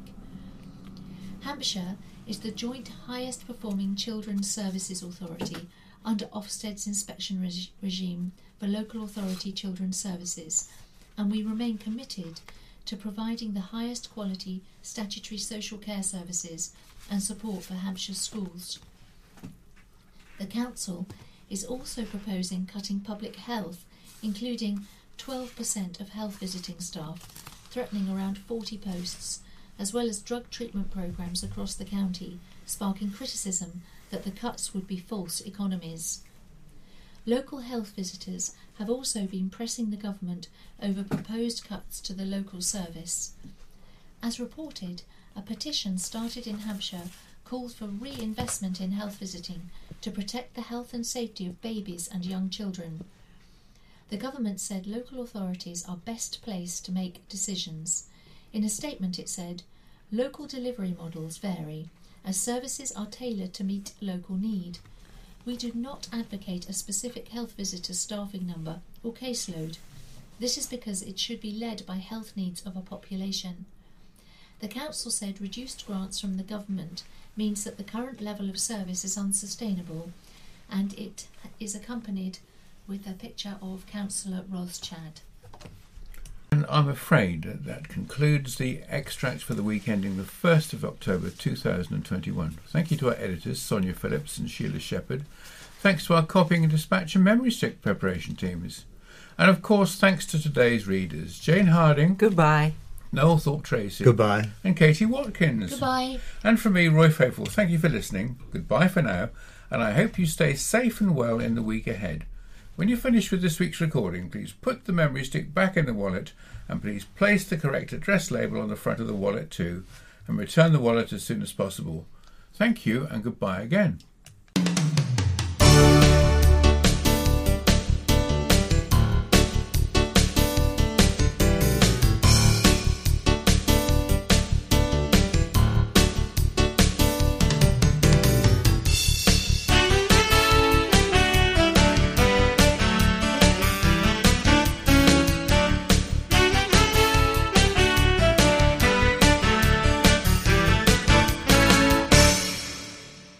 Hampshire is the joint highest performing Children's Services Authority under Ofsted's inspection reg- regime for local authority children's services, and we remain committed to providing the highest quality statutory social care services and support for Hampshire's schools. The Council is also proposing cutting public health, including twelve percent of health visiting staff, threatening around forty posts, as well as drug treatment programmes across the county, sparking criticism that the cuts would be false economies. Local health visitors have also been pressing the government over proposed cuts to the local service. As reported, a petition started in Hampshire called for reinvestment in health visiting to protect the health and safety of babies and young children. The government said local authorities are best placed to make decisions. In a statement it said, "Local delivery models vary, as services are tailored to meet local need. We do not advocate a specific health visitor staffing number or caseload. This is because it should be led by health needs of a population." The council said reduced grants from the government means that the current level of service is unsustainable, and it is accompanied with a picture of Councillor Rothschild. And I'm afraid that, that concludes the extracts for the week ending the first of October two thousand twenty-one. Thank you to our editors, Sonia Phillips and Sheila Shepherd. Thanks to our copying and dispatch and memory stick preparation teams. And of course, thanks to today's readers, Jane Harding, Goodbye. Noel Thorpe-Tracy, Goodbye. and Katie Watkins. Goodbye. And from me, Roy Faithful, thank you for listening. Goodbye for now, and I hope you stay safe and well in the week ahead. When you're finished with this week's recording, please put the memory stick back in the wallet, and please place the correct address label on the front of the wallet too, and return the wallet as soon as possible. Thank you, and goodbye again.